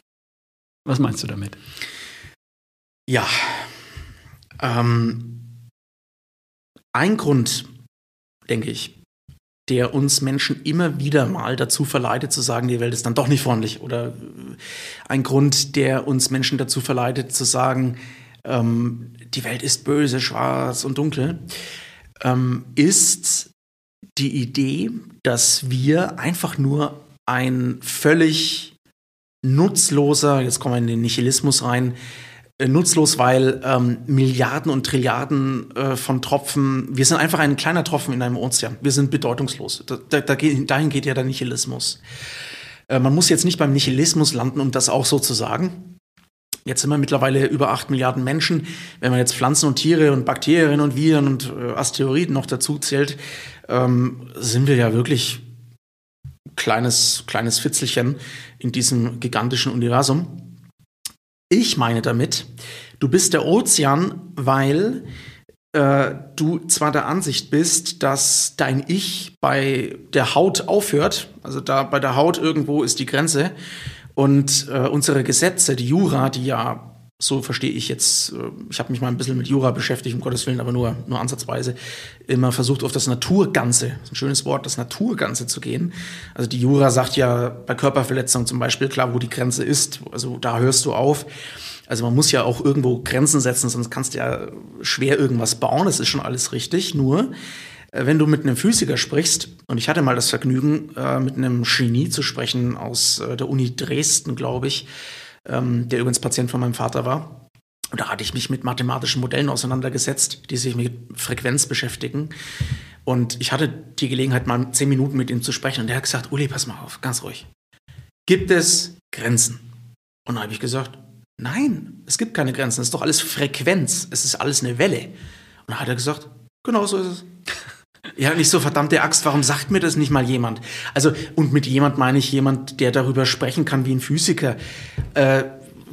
[SPEAKER 1] Was meinst du damit?
[SPEAKER 2] Ja, ähm, ein Grund, denke ich, der uns Menschen immer wieder mal dazu verleitet zu sagen, die Welt ist dann doch nicht freundlich. Oder ein Grund, der uns Menschen dazu verleitet zu sagen, ähm, die Welt ist böse, schwarz und dunkel, ähm, ist die Idee, dass wir einfach nur ein völlig nutzloser, jetzt kommen wir in den Nihilismus rein, nutzlos, weil ähm, Milliarden und Trilliarden äh, von Tropfen, wir sind einfach ein kleiner Tropfen in einem Ozean. Wir sind bedeutungslos. Da, da, da geht, dahin geht ja der Nihilismus. Äh, man muss jetzt nicht beim Nihilismus landen, um das auch so zu sagen. Jetzt sind wir mittlerweile über acht Milliarden Menschen. Wenn man jetzt Pflanzen und Tiere und Bakterien und Viren und äh, Asteroiden noch dazu zählt, ähm, sind wir ja wirklich kleines, kleines Fitzelchen in diesem gigantischen Universum. Ich meine damit, du bist der Ozean, weil äh, du zwar der Ansicht bist, dass dein Ich bei der Haut aufhört, also da bei der Haut irgendwo ist die Grenze und äh, unsere Gesetze, die Jura, die ja, so verstehe ich jetzt, äh, ich habe mich mal ein bisschen mit Jura beschäftigt, um Gottes Willen, aber nur, nur ansatzweise, immer versucht auf das Naturganze, das ist ein schönes Wort, das Naturganze zu gehen. Also die Jura sagt ja bei Körperverletzung zum Beispiel, klar, wo die Grenze ist, also da hörst du auf. Also man muss ja auch irgendwo Grenzen setzen, sonst kannst du ja schwer irgendwas bauen, das ist schon alles richtig. Nur, äh, wenn du mit einem Physiker sprichst, und ich hatte mal das Vergnügen, äh, mit einem Genie zu sprechen aus äh, der Uni Dresden, glaube ich, ähm, der übrigens Patient von meinem Vater war. Und da hatte ich mich mit mathematischen Modellen auseinandergesetzt, die sich mit Frequenz beschäftigen. Und ich hatte die Gelegenheit, mal zehn Minuten mit ihm zu sprechen. Und der hat gesagt, Uli, pass mal auf, ganz ruhig. Gibt es Grenzen? Und dann habe ich gesagt, nein, es gibt keine Grenzen. Es ist doch alles Frequenz. Es ist alles eine Welle. Und dann hat er gesagt, genau so ist es. Ja, nicht so, verdammte Axt, warum sagt mir das nicht mal jemand? Also, und mit jemand meine ich jemand, der darüber sprechen kann wie ein Physiker. Äh,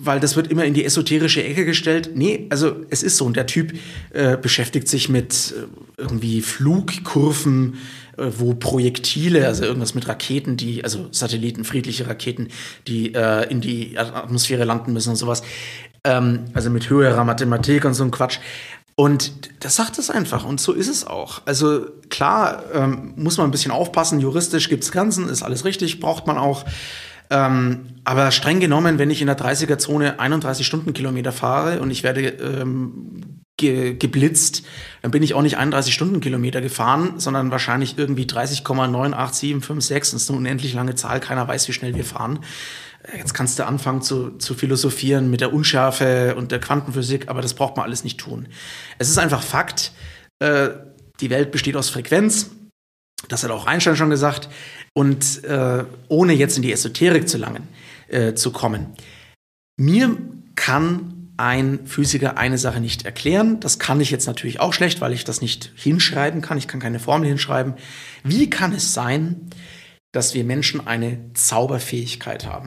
[SPEAKER 2] weil das wird immer in die esoterische Ecke gestellt. Nee, also es ist so. Und der Typ äh, beschäftigt sich mit äh, irgendwie Flugkurven, äh, wo Projektile, also irgendwas mit Raketen, die, also Satelliten, friedliche Raketen, die äh, in die Atmosphäre landen müssen und sowas. Ähm, also mit höherer Mathematik und so ein Quatsch. Und das sagt es einfach und so ist es auch. Also klar, ähm, muss man ein bisschen aufpassen, juristisch gibt es Grenzen, ist alles richtig, braucht man auch. Ähm, aber streng genommen, wenn ich in der dreißiger-Zone einunddreißig Stundenkilometer fahre und ich werde ähm, ge- geblitzt, dann bin ich auch nicht einunddreißig Stundenkilometer gefahren, sondern wahrscheinlich irgendwie dreißig Komma neun acht sieben fünf sechs. Das ist eine unendlich lange Zahl, keiner weiß, wie schnell wir fahren. Jetzt kannst du anfangen zu, zu philosophieren mit der Unschärfe und der Quantenphysik, aber das braucht man alles nicht tun. Es ist einfach Fakt, äh, die Welt besteht aus Frequenz, das hat auch Einstein schon gesagt, und äh, ohne jetzt in die Esoterik zu langen, äh, zu kommen. Mir kann ein Physiker eine Sache nicht erklären, das kann ich jetzt natürlich auch schlecht, weil ich das nicht hinschreiben kann, ich kann keine Formel hinschreiben. Wie kann es sein, dass wir Menschen eine Zauberfähigkeit haben?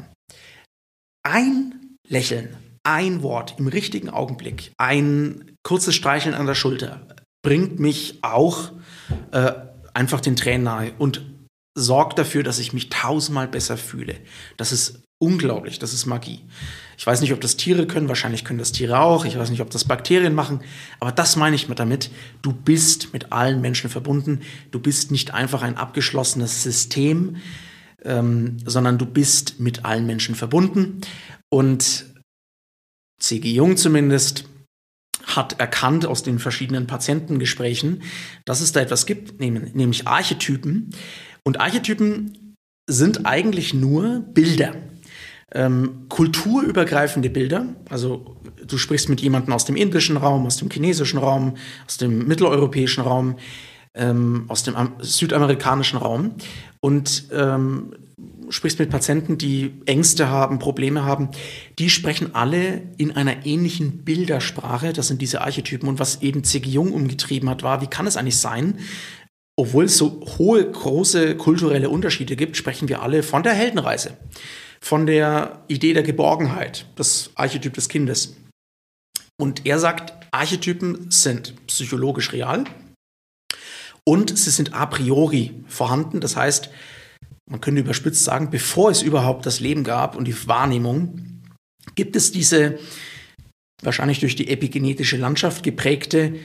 [SPEAKER 2] Ein Lächeln, ein Wort im richtigen Augenblick, ein kurzes Streicheln an der Schulter bringt mich auch äh, einfach den Tränen nahe und sorgt dafür, dass ich mich tausendmal besser fühle. Das ist unglaublich, das ist Magie. Ich weiß nicht, ob das Tiere können, wahrscheinlich können das Tiere auch, ich weiß nicht, ob das Bakterien machen, aber das meine ich damit, du bist mit allen Menschen verbunden, du bist nicht einfach ein abgeschlossenes System, Ähm, sondern du bist mit allen Menschen verbunden. Und C G Jung zumindest hat erkannt aus den verschiedenen Patientengesprächen, dass es da etwas gibt, nämlich Archetypen. Und Archetypen sind eigentlich nur Bilder. Ähm, kulturübergreifende Bilder. Also du sprichst mit jemandem aus dem indischen Raum, aus dem chinesischen Raum, aus dem mitteleuropäischen Raum, ähm, aus dem am- südamerikanischen Raum und ähm, sprichst mit Patienten, die Ängste haben, Probleme haben, die sprechen alle in einer ähnlichen Bildersprache, das sind diese Archetypen. Und was eben C G Jung umgetrieben hat, war, wie kann es eigentlich sein, obwohl es so hohe, große kulturelle Unterschiede gibt, sprechen wir alle von der Heldenreise, von der Idee der Geborgenheit, das Archetyp des Kindes. Und er sagt, Archetypen sind psychologisch real, und sie sind a priori vorhanden. Das heißt, man könnte überspitzt sagen, bevor es überhaupt das Leben gab und die Wahrnehmung, gibt es diese wahrscheinlich durch die epigenetische Landschaft geprägte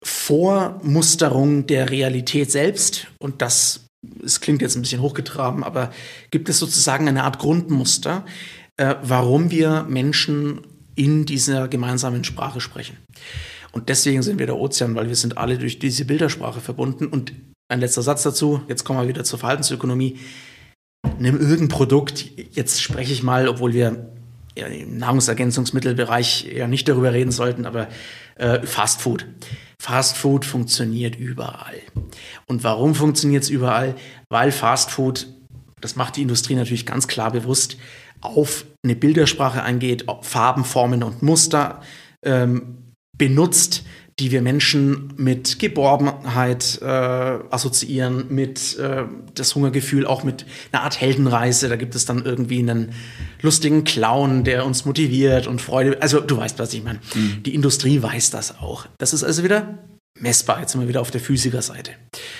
[SPEAKER 2] Vormusterung der Realität selbst. Und das, es klingt jetzt ein bisschen hochgetraben, aber gibt es sozusagen eine Art Grundmuster, äh, warum wir Menschen in dieser gemeinsamen Sprache sprechen. Und deswegen sind wir der Ozean, weil wir sind alle durch diese Bildersprache verbunden. Und ein letzter Satz dazu, jetzt kommen wir wieder zur Verhaltensökonomie. Nimm irgendein Produkt, jetzt spreche ich mal, obwohl wir ja, im Nahrungsergänzungsmittelbereich ja nicht darüber reden sollten, aber äh, Fast Food. Fast Food funktioniert überall. Und warum funktioniert es überall? Weil Fast Food, das macht die Industrie natürlich ganz klar bewusst, auf eine Bildersprache eingeht, auf Farben, Formen und Muster ähm, benutzt, die wir Menschen mit Geborgenheit äh, assoziieren, mit äh, das Hungergefühl, auch mit einer Art Heldenreise. Da gibt es dann irgendwie einen lustigen Clown, der uns motiviert und Freude. Also du weißt, was ich meine. Mhm. Die Industrie weiß das auch. Das ist also wieder messbar. Jetzt sind wir wieder auf der Physikerseite.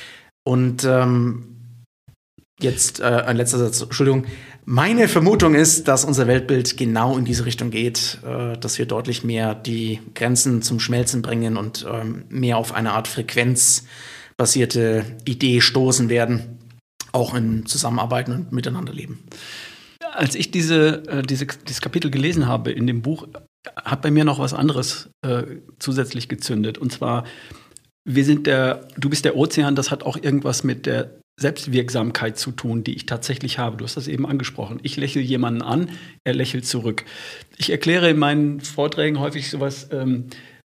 [SPEAKER 2] Und ähm, jetzt äh, ein letzter Satz, Entschuldigung. Meine Vermutung ist, dass unser Weltbild genau in diese Richtung geht, äh, dass wir deutlich mehr die Grenzen zum Schmelzen bringen und ähm, mehr auf eine Art frequenzbasierte Idee stoßen werden, auch im Zusammenarbeiten und Miteinanderleben.
[SPEAKER 1] Als ich diese, äh, diese, dieses Kapitel gelesen habe in dem Buch, hat bei mir noch was anderes äh, zusätzlich gezündet. Und zwar, wir sind der, du bist der Ozean, das hat auch irgendwas mit der Selbstwirksamkeit zu tun, die ich tatsächlich habe. Du hast das eben angesprochen. Ich lächle jemanden an, er lächelt zurück. Ich erkläre in meinen Vorträgen häufig sowas, ähm,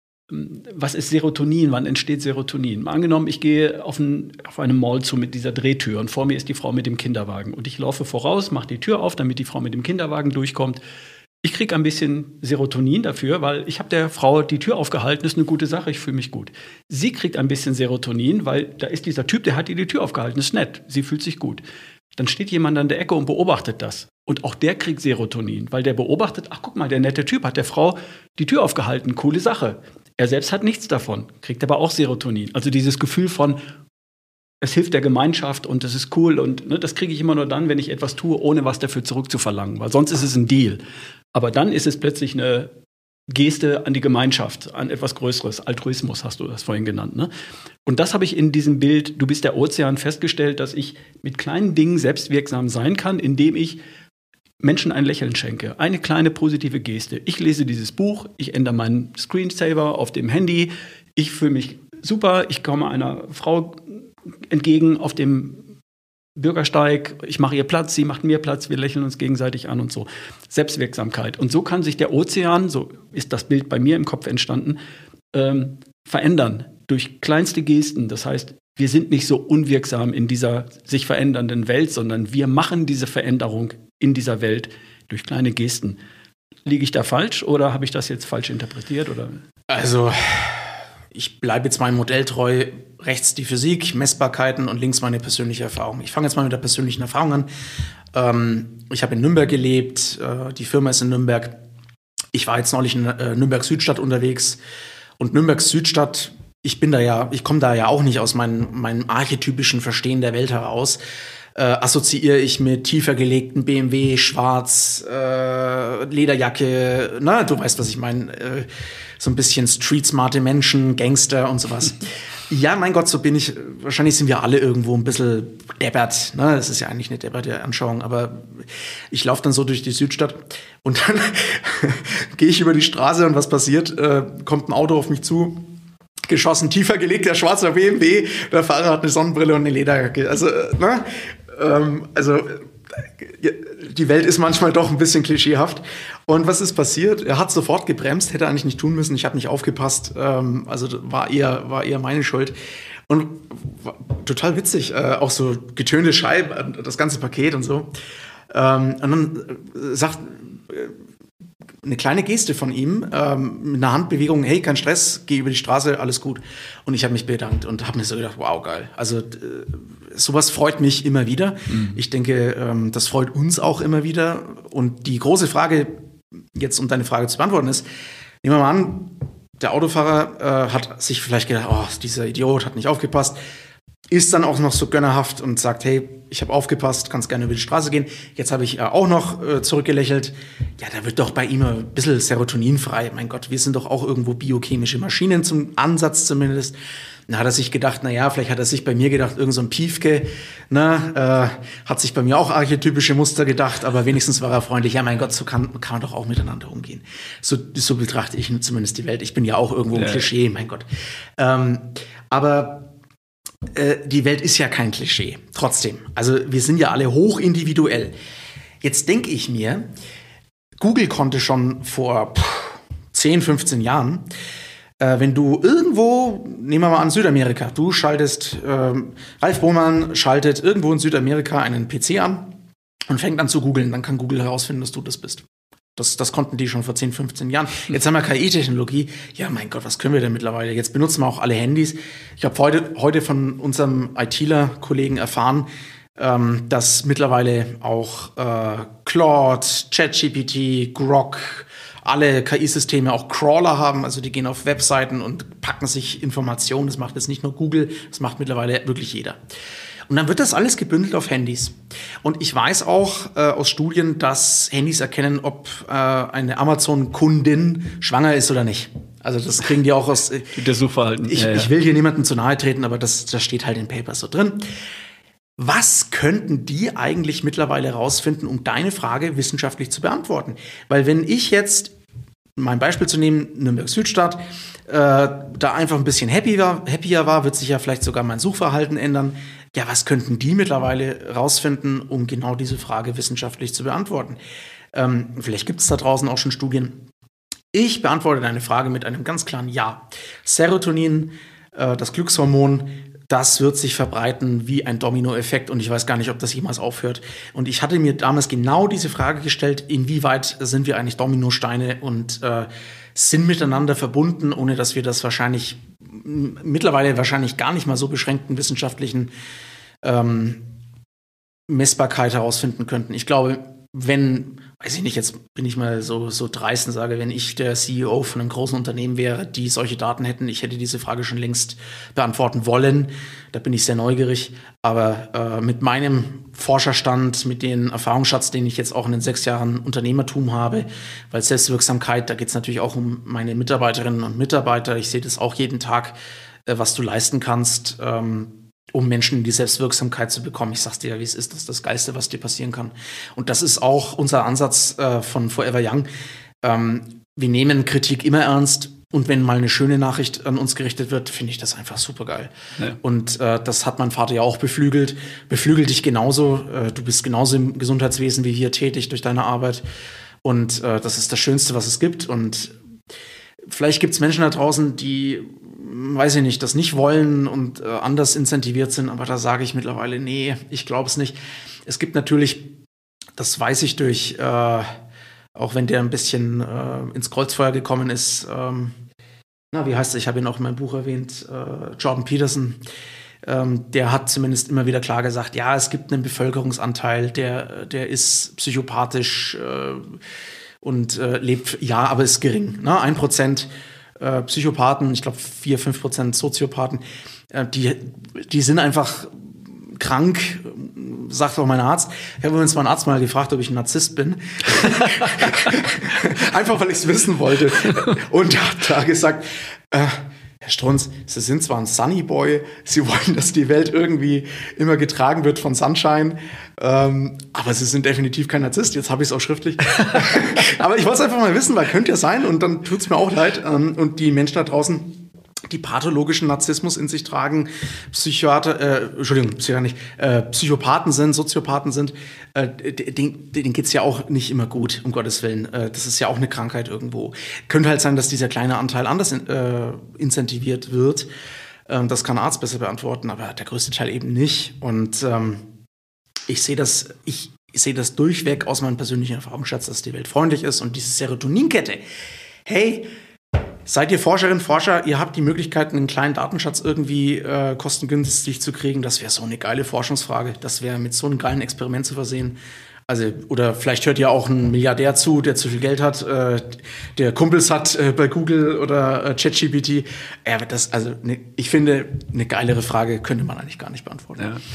[SPEAKER 1] was ist Serotonin, wann entsteht Serotonin? Mal angenommen, ich gehe auf, ein, auf eine Mall zu mit dieser Drehtür und vor mir ist die Frau mit dem Kinderwagen und ich laufe voraus, mache die Tür auf, damit die Frau mit dem Kinderwagen durchkommt. Ich kriege ein bisschen Serotonin dafür, weil ich habe der Frau die Tür aufgehalten, ist eine gute Sache, ich fühle mich gut. Sie kriegt ein bisschen Serotonin, weil da ist dieser Typ, der hat ihr die Tür aufgehalten, ist nett, sie fühlt sich gut. dann steht jemand an der Ecke und beobachtet das. Und auch der kriegt Serotonin, weil der beobachtet, ach guck mal, der nette Typ hat der Frau die Tür aufgehalten, coole Sache. Er selbst hat nichts davon, kriegt aber auch Serotonin. Also dieses Gefühl von, es hilft der Gemeinschaft und das ist cool. Und ne, das kriege ich immer nur dann, wenn ich etwas tue, ohne was dafür zurückzuverlangen. Weil sonst ist es ein Deal. Aber dann ist es plötzlich eine Geste an die Gemeinschaft, an etwas Größeres. Altruismus hast du das vorhin genannt. Ne? Und das habe ich in diesem Bild, du bist der Ozean, festgestellt, dass ich mit kleinen Dingen selbstwirksam sein kann, indem ich Menschen ein Lächeln schenke. Eine kleine positive Geste. Ich lese dieses Buch, ich ändere meinen Screensaver auf dem Handy, ich fühle mich super, ich komme einer Frau entgegen auf dem Bürgersteig, ich mache ihr Platz, sie macht mir Platz, wir lächeln uns gegenseitig an und so. Selbstwirksamkeit. Und so kann sich der Ozean, so ist das Bild bei mir im Kopf entstanden, ähm, verändern durch kleinste Gesten. Das heißt, wir sind nicht so unwirksam in dieser sich verändernden Welt, sondern wir machen diese Veränderung in dieser Welt durch kleine Gesten. Liege ich da falsch oder habe ich das jetzt falsch interpretiert? Oder?
[SPEAKER 2] Also, ich bleibe jetzt meinem Modell treu. Rechts die Physik, Messbarkeiten und links meine persönliche Erfahrung. Ich fange jetzt mal mit der persönlichen Erfahrung an. Ähm, ich habe in Nürnberg gelebt, äh, die Firma ist in Nürnberg. Ich war jetzt neulich in äh, Nürnberg-Südstadt unterwegs. Und Nürnberg-Südstadt, ich bin da ja, ich komme da ja auch nicht aus meinem, meinem archetypischen Verstehen der Welt heraus. Äh, assoziiere ich mit tiefer gelegten B M W, schwarz, äh, Lederjacke, na, du weißt, was ich meine. Äh, so ein bisschen street-smarte Menschen, Gangster und sowas. Ja, mein Gott, so bin ich. Wahrscheinlich sind wir alle irgendwo ein bisschen deppert. Ne? Das ist ja eigentlich eine depperte Anschauung, aber ich laufe dann so durch die Südstadt und dann gehe ich über die Straße und was passiert? Äh, kommt ein Auto auf mich zu, geschossen, tiefer gelegt, der schwarze B M W, der Fahrer hat eine Sonnenbrille und eine Lederjacke. Also, äh, ne? ähm, also die Welt ist manchmal doch ein bisschen klischeehaft. Und was ist passiert? Er hat sofort gebremst, hätte eigentlich nicht tun müssen. Ich habe nicht aufgepasst. Ähm, also war eher, war eher meine Schuld. Und war total witzig. Äh, auch so getönte Scheiben, das ganze Paket und so. Ähm, und dann äh, sagt äh, eine kleine Geste von ihm, ähm, mit einer Handbewegung, hey, kein Stress, geh über die Straße, alles gut. Und ich habe mich bedankt und habe mir so gedacht, wow, geil. Also äh, sowas freut mich immer wieder. Mhm. Ich denke, ähm, das freut uns auch immer wieder. Und die große Frage, jetzt um deine Frage zu beantworten, ist, nehmen wir mal an, der Autofahrer äh, hat sich vielleicht gedacht, oh, dieser Idiot hat nicht aufgepasst, ist dann auch noch so gönnerhaft und sagt, hey, ich habe aufgepasst, kannst gerne über die Straße gehen. Jetzt habe ich äh, auch noch äh, zurückgelächelt. Ja, da wird doch bei ihm ein bisschen Serotonin frei. Mein Gott, wir sind doch auch irgendwo biochemische Maschinen, zum Ansatz zumindest. Dann hat er sich gedacht, na ja, vielleicht hat er sich bei mir gedacht, irgend so ein Piefke, ne, äh, hat sich bei mir auch archetypische Muster gedacht, aber wenigstens war er freundlich. Ja, mein Gott, so kann, kann man doch auch miteinander umgehen. So, so betrachte ich zumindest die Welt. Ich bin ja auch irgendwo ein ja. Klischee, mein Gott. Ähm, aber äh, die Welt ist ja kein Klischee, trotzdem. Also wir sind ja alle hoch individuell. Jetzt denke ich mir, Google konnte schon vor pff, zehn, fünfzehn Jahren, wenn du irgendwo, nehmen wir mal an Südamerika, du schaltest, ähm, Ralf Bohmann schaltet irgendwo in Südamerika einen P C an und fängt an zu googeln, dann kann Google herausfinden, dass du das bist. Das, das konnten die schon vor zehn, fünfzehn Jahren. Jetzt haben wir K I-Technologie. Ja, mein Gott, was können wir denn mittlerweile? Jetzt benutzen wir auch alle Handys. Ich habe heute, heute von unserem ITler-Kollegen erfahren, ähm, dass mittlerweile auch äh, Claude, ChatGPT, Grok, alle K I-Systeme auch Crawler haben, also die gehen auf Webseiten und packen sich Informationen. Das macht jetzt nicht nur Google, das macht mittlerweile wirklich jeder. Und dann wird das alles gebündelt auf Handys. Und ich weiß auch äh, aus Studien, dass Handys erkennen, ob äh, eine Amazon-Kundin schwanger ist oder nicht. Also das kriegen die auch aus äh,
[SPEAKER 1] das Suchverhalten.
[SPEAKER 2] Ich,
[SPEAKER 1] ja, ja.
[SPEAKER 2] ich will hier niemandem zu nahe treten, aber das, das steht halt in Papers so drin. Was könnten die eigentlich mittlerweile rausfinden, um deine Frage wissenschaftlich zu beantworten? Weil wenn ich jetzt, mein Beispiel zu nehmen, Nürnberg-Südstadt, äh, da einfach ein bisschen happy war, happier war, wird sich ja vielleicht sogar mein Suchverhalten ändern. Ja, was könnten die mittlerweile rausfinden, um genau diese Frage wissenschaftlich zu beantworten? Ähm, vielleicht gibt es da draußen auch schon Studien. Ich beantworte deine Frage mit einem ganz klaren Ja. Serotonin, äh, das Glückshormon, das wird sich verbreiten wie ein Dominoeffekt und ich weiß gar nicht, ob das jemals aufhört. Und ich hatte mir damals genau diese Frage gestellt, inwieweit sind wir eigentlich Dominosteine und äh, sind miteinander verbunden, ohne dass wir das wahrscheinlich mittlerweile wahrscheinlich gar nicht mal so beschränkten wissenschaftlichen ähm, Messbarkeit herausfinden könnten. Ich glaube, wenn, weiß ich nicht, jetzt bin ich mal so, so dreist und sage, wenn ich der C E O von einem großen Unternehmen wäre, die solche Daten hätten, ich hätte diese Frage schon längst beantworten wollen. Da bin ich sehr neugierig. Aber äh, mit meinem Forscherstand, mit dem Erfahrungsschatz, den ich jetzt auch in den sechs Jahren Unternehmertum habe, weil Selbstwirksamkeit, da geht es natürlich auch um meine Mitarbeiterinnen und Mitarbeiter. Ich sehe das auch jeden Tag, äh, was du leisten kannst, ähm, um Menschen in die Selbstwirksamkeit zu bekommen. Ich sag's dir ja, wie es ist, das ist das Geilste, was dir passieren kann. Und das ist auch unser Ansatz äh, von Forever Young. Ähm, wir nehmen Kritik immer ernst und wenn mal eine schöne Nachricht an uns gerichtet wird, finde ich das einfach super geil. Ja. Und äh, das hat mein Vater ja auch beflügelt. Beflügelt dich genauso. Äh, du bist genauso im Gesundheitswesen wie wir tätig durch deine Arbeit. Und äh, das ist das Schönste, was es gibt. Und vielleicht gibt es Menschen da draußen, die, weiß ich nicht, das nicht wollen und äh, anders incentiviert sind, aber da sage ich mittlerweile, nee, ich glaube es nicht. Es gibt natürlich, das weiß ich durch, äh, auch wenn der ein bisschen äh, ins Kreuzfeuer gekommen ist, ähm, na, wie heißt er, ich habe ihn auch in meinem Buch erwähnt, äh, Jordan Peterson, ähm, der hat zumindest immer wieder klar gesagt, ja, es gibt einen Bevölkerungsanteil, der, der ist psychopathisch äh, und äh, lebt, ja, aber ist gering, ne? Ein Prozent äh, Psychopathen, ich glaube vier, fünf Prozent Soziopathen, äh, die, die sind einfach krank, sagt auch mein Arzt. Ich habe übrigens meinen Arzt mal gefragt, ob ich ein Narzisst bin. Einfach, weil ich es wissen wollte. Und er hat da gesagt, äh, Herr Strunz, Sie sind zwar ein Sunnyboy, Sie wollen, dass die Welt irgendwie immer getragen wird von Sunshine, ähm, aber Sie sind definitiv kein Narzisst. Jetzt habe ich es auch schriftlich. Aber ich wollte es einfach mal wissen, weil könnte ja sein und dann tut es mir auch leid. Ähm, und die Menschen da draußen, die pathologischen Narzissmus in sich tragen, Psychiater, äh, Entschuldigung, Psychiater nicht, äh, Psychopathen sind, Soziopathen sind, äh, denen, denen geht's ja auch nicht immer gut, um Gottes Willen. Äh, das ist ja auch eine Krankheit irgendwo. Könnte halt sein, dass dieser kleine Anteil anders in, äh, incentiviert wird. Ähm, das kann ein Arzt besser beantworten, aber der größte Teil eben nicht. Und ähm, ich sehe das, ich, ich sehe das durchweg aus meinem persönlichen Erfahrungsschatz, dass die Welt freundlich ist und diese Serotoninkette, hey, seid ihr Forscherinnen, Forscher, ihr habt die Möglichkeit, einen kleinen Datenschatz irgendwie äh, kostengünstig zu kriegen. Das wäre so eine geile Forschungsfrage. Das wäre mit so einem geilen Experiment zu versehen. Also, oder vielleicht hört ja auch ein Milliardär zu, der zu viel Geld hat, äh, der Kumpels hat äh, bei Google oder äh, ChatGPT. Äh, das, also, ne, ich finde, eine geilere Frage könnte man eigentlich gar nicht beantworten.
[SPEAKER 1] Ja.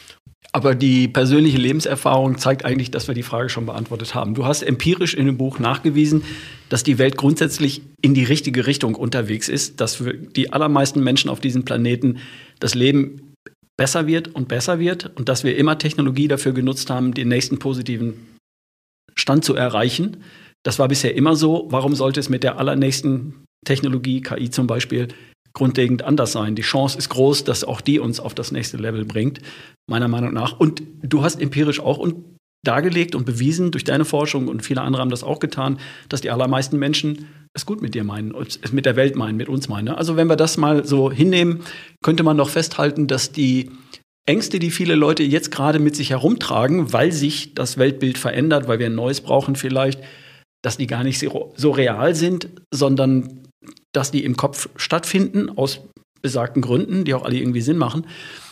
[SPEAKER 1] Aber die persönliche Lebenserfahrung zeigt eigentlich, dass wir die Frage schon beantwortet haben. Du hast empirisch in dem Buch nachgewiesen, dass die Welt grundsätzlich in die richtige Richtung unterwegs ist, dass für die allermeisten Menschen auf diesem Planeten das Leben besser wird und besser wird und dass wir immer Technologie dafür genutzt haben, den nächsten positiven Stand zu erreichen. Das war bisher immer so. Warum sollte es mit der allernächsten Technologie, K I zum Beispiel, grundlegend anders sein? Die Chance ist groß, dass auch die uns auf das nächste Level bringt, meiner Meinung nach. Und du hast empirisch auch und dargelegt und bewiesen durch deine Forschung und viele andere haben das auch getan, dass die allermeisten Menschen es gut mit dir meinen, es mit der Welt meinen, mit uns meinen. Also wenn wir das mal so hinnehmen, könnte man doch festhalten, dass die Ängste, die viele Leute jetzt gerade mit sich herumtragen, weil sich das Weltbild verändert, weil wir ein neues brauchen vielleicht, dass die gar nicht so real sind, sondern dass die im Kopf stattfinden, aus besagten Gründen, die auch alle irgendwie Sinn machen.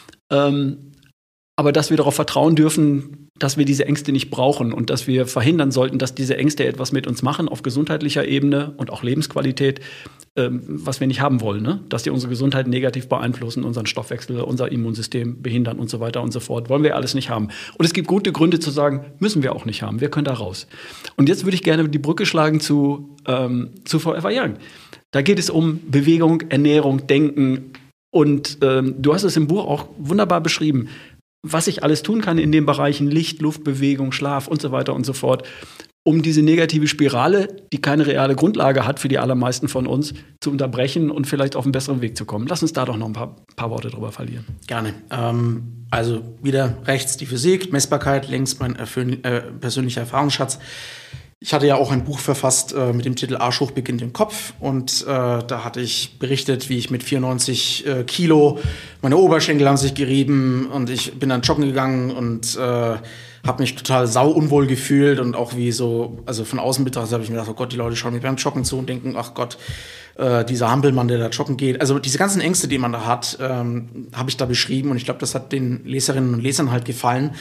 [SPEAKER 1] Ähm, aber dass wir darauf vertrauen dürfen, dass wir diese Ängste nicht brauchen und dass wir verhindern sollten, dass diese Ängste etwas mit uns machen auf gesundheitlicher Ebene und auch Lebensqualität, ähm, was wir nicht haben wollen, ne? Dass die unsere Gesundheit negativ beeinflussen, unseren Stoffwechsel, unser Immunsystem behindern und so weiter und so fort. Wollen wir alles nicht haben. Und es gibt gute Gründe zu sagen, müssen wir auch nicht haben. Wir können da raus. Und jetzt würde ich gerne die Brücke schlagen zu, ähm, zu Forever Young. Da geht es um Bewegung, Ernährung, Denken. Und ähm, du hast es im Buch auch wunderbar beschrieben, was ich alles tun kann in den Bereichen Licht, Luft, Bewegung, Schlaf und so weiter und so fort, um diese negative Spirale, die keine reale Grundlage hat für die allermeisten von uns, zu unterbrechen und vielleicht auf einen besseren Weg zu kommen. Lass uns da doch noch ein paar, paar Worte drüber verlieren.
[SPEAKER 2] Gerne. Ähm, also wieder rechts die Physik, Messbarkeit, links mein erfüllen, äh, persönlicher Erfahrungsschatz. Ich hatte ja auch ein Buch verfasst äh, mit dem Titel Arsch hoch beginnt im Kopf und äh, da hatte ich berichtet, wie ich mit vierundneunzig äh, Kilo, meine Oberschenkel haben sich gerieben und ich bin dann joggen gegangen und äh, habe mich total sau unwohl gefühlt und auch wie so, also von außen betrachtet habe ich mir gedacht, oh Gott, die Leute schauen mir beim Joggen zu und denken, ach Gott, äh, dieser Hampelmann, der da joggen geht. Also diese ganzen Ängste, die man da hat, ähm, habe ich da beschrieben und ich glaube, das hat den Leserinnen und Lesern halt gefallen.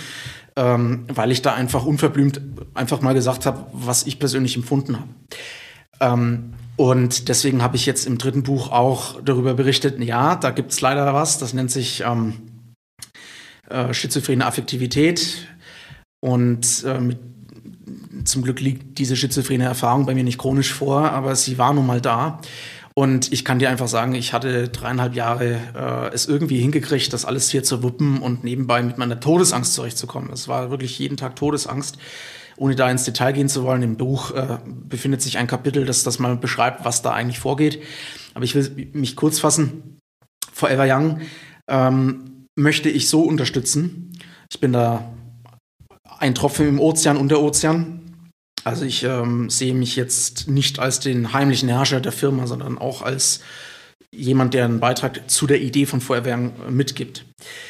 [SPEAKER 2] ähm, weil ich da einfach unverblümt einfach mal gesagt habe, was ich persönlich empfunden habe. Ähm, und deswegen habe ich jetzt im dritten Buch auch darüber berichtet, ja, da gibt es leider was, das nennt sich ähm, äh, schizophrene Affektivität. Und äh, mit, zum Glück liegt diese schizophrene Erfahrung bei mir nicht chronisch vor, aber sie war nun mal da. Und ich kann dir einfach sagen, ich hatte dreieinhalb Jahre äh, es irgendwie hingekriegt, das alles hier zu wuppen und nebenbei mit meiner Todesangst zurechtzukommen. Es war wirklich jeden Tag Todesangst. Ohne da ins Detail gehen zu wollen, im Buch äh, befindet sich ein Kapitel, das das mal beschreibt, was da eigentlich vorgeht. Aber ich will mich kurz fassen. Forever Young ähm, möchte ich so unterstützen. Ich bin da ein Tropfen im Ozean und der Ozean. Also ich ähm, sehe mich jetzt nicht als den heimlichen Herrscher der Firma, sondern auch als jemand, der einen Beitrag zu der Idee von Forever Young mitgibt.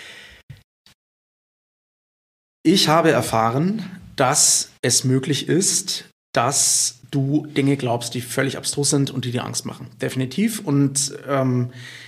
[SPEAKER 2] Ich habe erfahren, dass es möglich ist, dass du Dinge glaubst, die völlig abstrus sind und die dir Angst machen. Definitiv. Und ähm,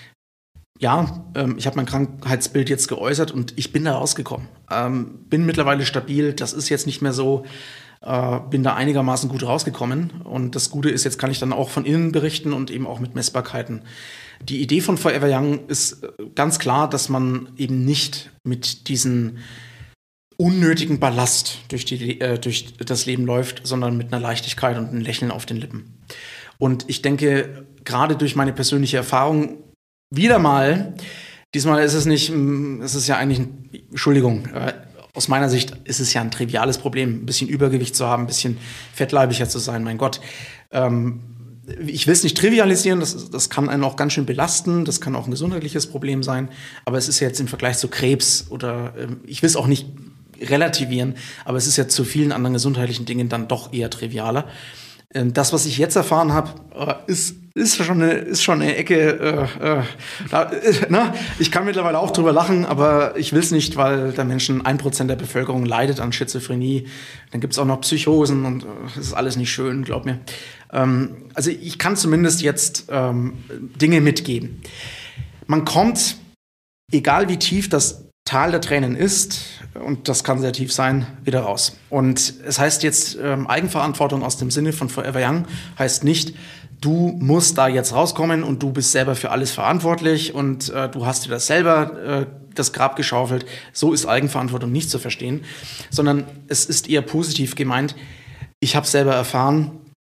[SPEAKER 2] ja, ähm, ich habe mein Krankheitsbild jetzt geäußert und ich bin da rausgekommen. Ähm, bin mittlerweile stabil, das ist jetzt nicht mehr so. Äh, bin da einigermaßen gut rausgekommen. Und das Gute ist, jetzt kann ich dann auch von innen berichten und eben auch mit Messbarkeiten. Die Idee von Forever Young ist ganz klar, dass man eben nicht mit diesen unnötigen Ballast durch, die, äh, durch das Leben läuft, sondern mit einer Leichtigkeit und einem Lächeln auf den Lippen. Und ich denke, gerade durch meine persönliche Erfahrung, wieder mal, diesmal ist es nicht, es ist ja eigentlich, ein, Entschuldigung, äh, aus meiner Sicht ist es ja ein triviales Problem, ein bisschen Übergewicht zu haben, ein bisschen fettleibiger zu sein, mein Gott. Ähm, ich will es nicht trivialisieren, das, das kann einen auch ganz schön belasten, das kann auch ein gesundheitliches Problem sein, aber es ist jetzt im Vergleich zu Krebs oder, äh, ich will es auch nicht relativieren, aber es ist ja zu vielen anderen gesundheitlichen Dingen dann doch eher trivialer. Das, was ich jetzt erfahren habe, ist, ist, schon eine, ist schon eine Ecke. Äh, äh, da, äh, ne? Ich kann mittlerweile auch drüber lachen, aber ich will es nicht, weil der Menschen, ein Prozent der Bevölkerung leidet an Schizophrenie. Dann gibt es auch noch Psychosen und es äh, ist alles nicht schön, glaub mir. Ähm, also ich kann zumindest jetzt ähm, Dinge mitgeben. Man kommt, egal wie tief das Tal der Tränen ist, und das kann sehr tief sein, wieder raus. Und es heißt jetzt, ähm, Eigenverantwortung aus dem Sinne von Forever Young heißt nicht, du musst da jetzt rauskommen und du bist selber für alles verantwortlich und äh, du hast dir das selber äh, das Grab geschaufelt. So ist Eigenverantwortung nicht zu verstehen, sondern es ist eher positiv gemeint. Ich habe selber erfahren,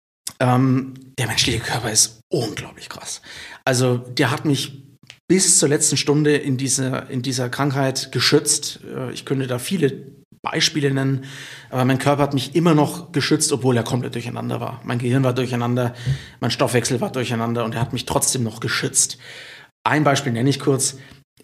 [SPEAKER 2] ähm, der menschliche Körper ist unglaublich krass. Also der hat mich bis zur letzten Stunde in dieser, in dieser Krankheit geschützt. Ich könnte da viele Beispiele nennen, aber mein Körper hat mich immer noch geschützt, obwohl er komplett durcheinander war. Mein Gehirn war durcheinander, mein Stoffwechsel war durcheinander und er hat mich trotzdem noch geschützt. Ein Beispiel nenne ich kurz.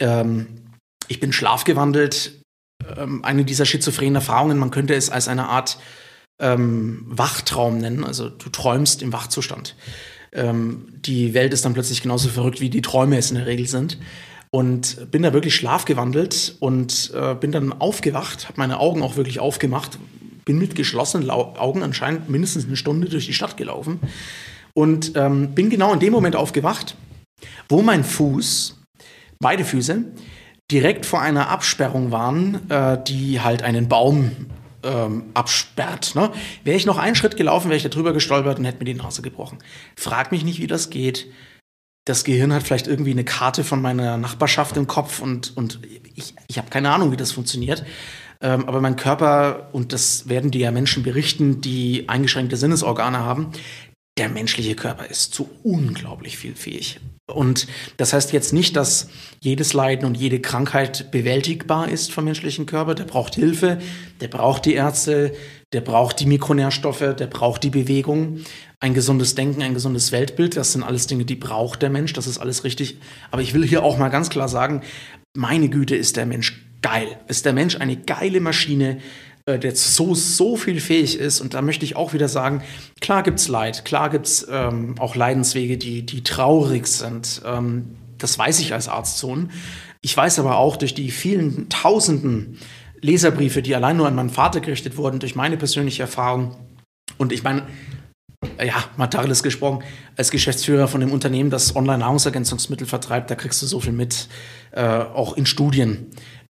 [SPEAKER 2] Ich bin schlafgewandelt. Eine dieser schizophrenen Erfahrungen, man könnte es als eine Art Wachtraum nennen, also du träumst im Wachzustand. Ähm, die Welt ist dann plötzlich genauso verrückt, wie die Träume es in der Regel sind. Und bin da wirklich schlafgewandelt und äh, bin dann aufgewacht, habe meine Augen auch wirklich aufgemacht, bin mit geschlossenen Lau- Augen anscheinend mindestens eine Stunde durch die Stadt gelaufen und ähm, bin genau in dem Moment aufgewacht, wo mein Fuß, beide Füße, direkt vor einer Absperrung waren, äh, die halt einen Baum Ähm, absperrt. Ne? Wäre ich noch einen Schritt gelaufen, wäre ich da drüber gestolpert und hätte mir die Nase gebrochen. Frag mich nicht, wie das geht. Das Gehirn hat vielleicht irgendwie eine Karte von meiner Nachbarschaft im Kopf und, und ich, ich habe keine Ahnung, wie das funktioniert. Ähm, aber mein Körper, und das werden dir ja Menschen berichten, die eingeschränkte Sinnesorgane haben, der menschliche Körper ist zu unglaublich viel fähig. Und das heißt jetzt nicht, dass jedes Leiden und jede Krankheit bewältigbar ist vom menschlichen Körper. Der braucht Hilfe, der braucht die Ärzte, der braucht die Mikronährstoffe, der braucht die Bewegung, ein gesundes Denken, ein gesundes Weltbild. Das sind alles Dinge, die braucht der Mensch, das ist alles richtig. Aber ich will hier auch mal ganz klar sagen, meine Güte, ist der Mensch geil. Ist der Mensch eine geile Maschine, der so, so viel fähig ist. Und da möchte ich auch wieder sagen, klar gibt's Leid, klar gibt's ähm, auch Leidenswege, die, die traurig sind. Ähm, das weiß ich als Arztsohn. Ich weiß aber auch durch die vielen tausenden Leserbriefe, die allein nur an meinen Vater gerichtet wurden, durch meine persönliche Erfahrung. Und ich meine, ja, mal Tacheles gesprochen, als Geschäftsführer von dem Unternehmen, das Online-Nahrungsergänzungsmittel vertreibt, da kriegst du so viel mit, äh, auch in Studien.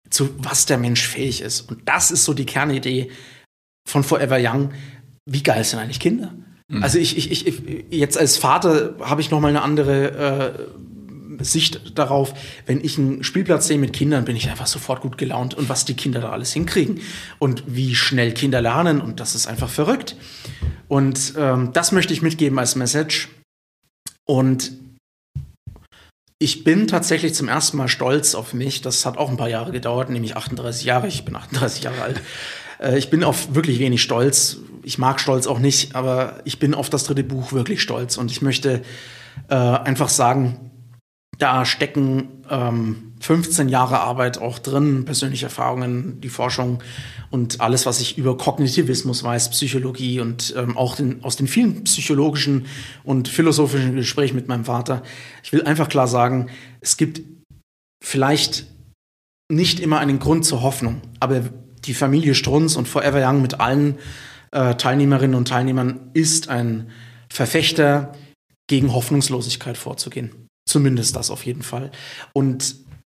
[SPEAKER 2] zu was der Mensch fähig ist. Und das ist so die Kernidee von Forever Young. Wie geil sind eigentlich Kinder? Mhm. Also ich, ich, ich, jetzt als Vater habe ich noch mal eine andere äh, Sicht darauf. Wenn ich einen Spielplatz sehe mit Kindern, bin ich einfach sofort gut gelaunt. Und was die Kinder da alles hinkriegen und wie schnell Kinder lernen. Und das ist einfach verrückt. Und ähm, das möchte ich mitgeben als Message. Und ich bin tatsächlich zum ersten Mal stolz auf mich. Das hat auch ein paar Jahre gedauert, nämlich achtunddreißig Jahre. Ich bin achtunddreißig Jahre alt. Äh, ich bin auf wirklich wenig stolz. Ich mag Stolz auch nicht, aber ich bin auf das dritte Buch wirklich stolz. Und ich möchte äh, einfach sagen, da stecken ähm, fünfzehn Jahre Arbeit auch drin, persönliche Erfahrungen, die Forschung und alles, was ich über Kognitivismus weiß, Psychologie und ähm, auch den, aus den vielen psychologischen und philosophischen Gesprächen mit meinem Vater. Ich will einfach klar sagen, es gibt vielleicht nicht immer einen Grund zur Hoffnung, aber die Familie Strunz und Forever Young mit allen äh, Teilnehmerinnen und Teilnehmern ist ein Verfechter, gegen Hoffnungslosigkeit vorzugehen. Zumindest das auf jeden Fall. Und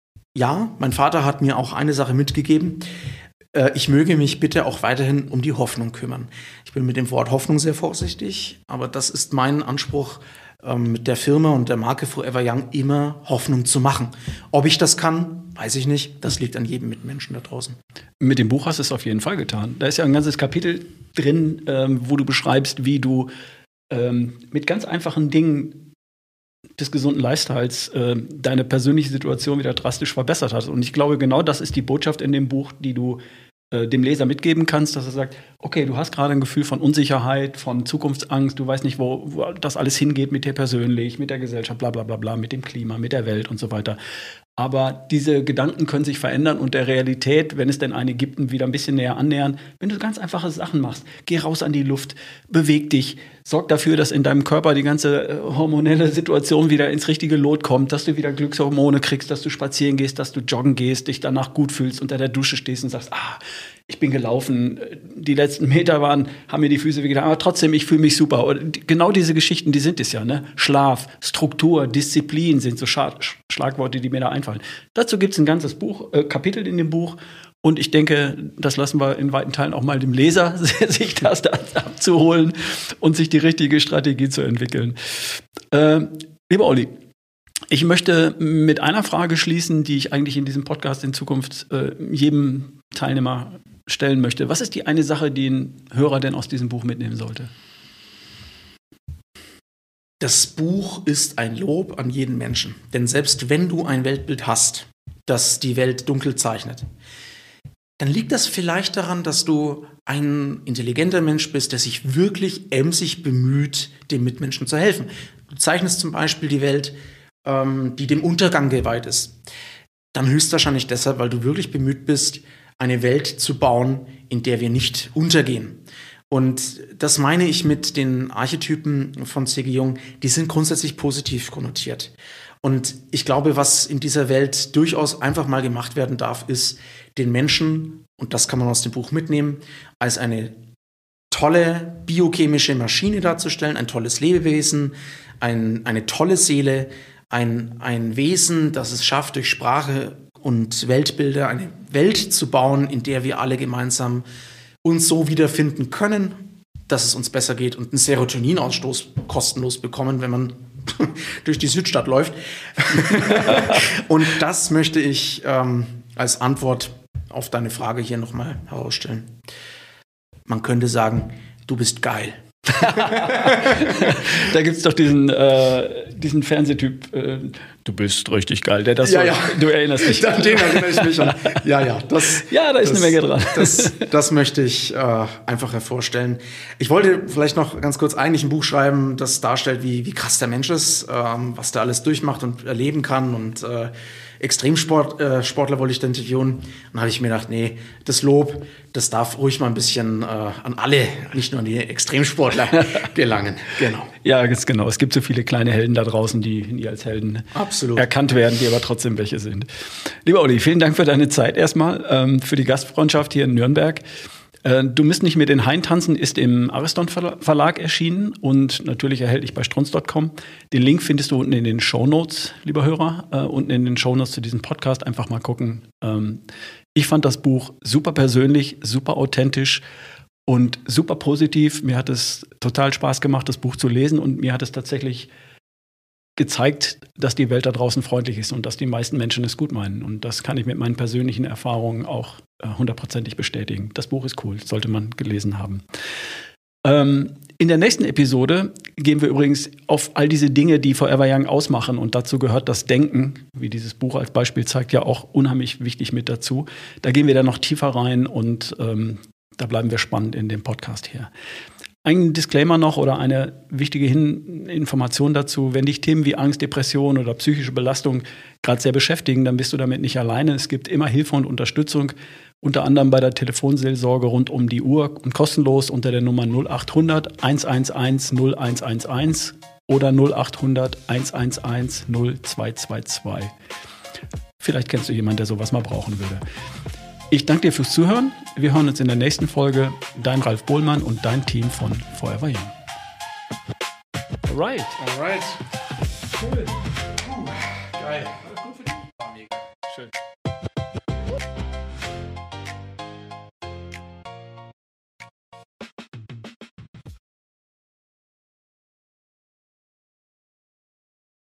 [SPEAKER 2] ja, mein Vater hat mir auch eine Sache mitgegeben. Äh, ich möge mich bitte auch weiterhin um die Hoffnung kümmern. Ich bin mit dem Wort Hoffnung sehr vorsichtig, aber das ist mein Anspruch, ähm, mit der Firma und der Marke Forever Young immer Hoffnung zu machen. Ob ich das kann, weiß ich nicht. Das liegt an jedem Mitmenschen da draußen.
[SPEAKER 1] Mit dem Buch hast du es auf jeden Fall getan. Da ist ja ein ganzes Kapitel drin, ähm, wo du beschreibst, wie du ähm, mit ganz einfachen Dingen des gesunden Lifestyles äh, deine persönliche Situation wieder drastisch verbessert hast. Und ich glaube, genau das ist die Botschaft in dem Buch, die du äh, dem Leser mitgeben kannst, dass er sagt, okay, du hast gerade ein Gefühl von Unsicherheit, von Zukunftsangst, du weißt nicht, wo, wo das alles hingeht mit dir persönlich, mit der Gesellschaft, bla bla bla bla, mit dem Klima, mit der Welt und so weiter. Aber diese Gedanken können sich verändern und der Realität, wenn es denn eine gibt, wieder ein bisschen näher annähern. Wenn du ganz einfache Sachen machst, geh raus an die Luft, beweg dich, sorg dafür, dass in deinem Körper die ganze äh, hormonelle Situation wieder ins richtige Lot kommt, dass du wieder Glückshormone kriegst, dass du spazieren gehst, dass du joggen gehst, dich danach gut fühlst, unter der Dusche stehst und sagst, ah, ich bin gelaufen, die letzten Meter waren, haben mir die Füße wehgetan, aber trotzdem, ich fühle mich super. Und genau diese Geschichten, die sind es ja, ne? Schlaf, Struktur, Disziplin sind so Schlag- Schlagworte, die mir da einfallen. Dazu gibt es ein ganzes Buch, äh, Kapitel in dem Buch. Und ich denke, das lassen wir in weiten Teilen auch mal dem Leser, sich das da abzuholen und sich die richtige Strategie zu entwickeln. Äh, lieber Olli, ich möchte mit einer Frage schließen, die ich eigentlich in diesem Podcast in Zukunft äh, jedem Teilnehmer stellen möchte. Was ist die eine Sache, die ein Hörer denn aus diesem Buch mitnehmen sollte?
[SPEAKER 2] Das Buch ist ein Lob an jeden Menschen. Denn selbst wenn du ein Weltbild hast, das die Welt dunkel zeichnet, dann liegt das vielleicht daran, dass du ein intelligenter Mensch bist, der sich wirklich emsig bemüht, dem Mitmenschen zu helfen. Du zeichnest zum Beispiel die Welt, ähm, die dem Untergang geweiht ist. Dann höchstwahrscheinlich deshalb, weil du wirklich bemüht bist, eine Welt zu bauen, in der wir nicht untergehen. Und das meine ich mit den Archetypen von C G Jung, die sind grundsätzlich positiv konnotiert. Und ich glaube, was in dieser Welt durchaus einfach mal gemacht werden darf, ist, den Menschen, und das kann man aus dem Buch mitnehmen, als eine tolle biochemische Maschine darzustellen, ein tolles Lebewesen, ein, eine tolle Seele, ein, ein Wesen, das es schafft, durch Sprache und Weltbilder eine Welt zu bauen, in der wir alle gemeinsam uns so wiederfinden können, dass es uns besser geht und einen Serotoninausstoß kostenlos bekommen, wenn man durch die Südstadt läuft. Und das möchte ich ähm, als Antwort auf deine Frage hier nochmal herausstellen. Man könnte sagen, du bist geil.
[SPEAKER 1] Da gibt es doch diesen, äh, diesen Fernsehtyp, äh, du bist richtig geil, der das
[SPEAKER 2] ja,
[SPEAKER 1] so,
[SPEAKER 2] ja.
[SPEAKER 1] Du erinnerst dich.
[SPEAKER 2] An den erinnere ich mich an. Ja, ja, das,
[SPEAKER 1] ja, da ist
[SPEAKER 2] das,
[SPEAKER 1] eine Menge dran.
[SPEAKER 2] Das, das möchte ich äh, einfach hervorstellen. Ich wollte vielleicht noch ganz kurz eigentlich ein Buch schreiben, das darstellt, wie, wie krass der Mensch ist, ähm, was der alles durchmacht und erleben kann und äh, Extremsportler äh, Sportler wollte ich da interviewen. Dann habe ich mir gedacht, nee, das Lob, das darf ruhig mal ein bisschen äh, an alle, nicht nur an die Extremsportler gelangen. Genau.
[SPEAKER 1] Ja, ganz genau. Es gibt so viele kleine Helden da draußen, die nie als Helden
[SPEAKER 2] Absolut.
[SPEAKER 1] erkannt werden, die aber trotzdem welche sind. Lieber Olli, vielen Dank für deine Zeit erstmal, ähm, für die Gastfreundschaft hier in Nürnberg. Äh, Du misst nicht mit den Haien tanzen ist im Ariston Verlag erschienen und natürlich erhältlich bei strunz Punkt com. Den Link findest du unten in den Shownotes, lieber Hörer. Äh, unten in den Shownotes zu diesem Podcast einfach mal gucken. Ähm, ich fand das Buch super persönlich, super authentisch und super positiv. Mir hat es total Spaß gemacht, das Buch zu lesen und mir hat es tatsächlich gezeigt, dass die Welt da draußen freundlich ist und dass die meisten Menschen es gut meinen. Und das kann ich mit meinen persönlichen Erfahrungen auch hundertprozentig bestätigen. Das Buch ist cool, sollte man gelesen haben. Ähm, in der nächsten Episode gehen wir übrigens auf all diese Dinge, die Forever Young ausmachen. Und dazu gehört das Denken, wie dieses Buch als Beispiel zeigt, ja auch unheimlich wichtig mit dazu. Da gehen wir dann noch tiefer rein und ähm, da bleiben wir spannend in dem Podcast hier. Ein Disclaimer noch oder eine wichtige Hin- Information dazu. Wenn dich Themen wie Angst, Depression oder psychische Belastung gerade sehr beschäftigen, dann bist du damit nicht alleine. Es gibt immer Hilfe und Unterstützung, unter anderem bei der Telefonseelsorge rund um die Uhr und kostenlos unter der Nummer null acht hundert eins eins eins null eins eins eins oder null acht hundert eins eins eins null zwei zwei zwei. Vielleicht kennst du jemanden, der sowas mal brauchen würde. Ich danke dir fürs Zuhören. Wir hören uns in der nächsten Folge. Dein Ralf Bohlmann und dein Team von Forever Young.
[SPEAKER 2] Alright. Alright. Cool. Puh, geil.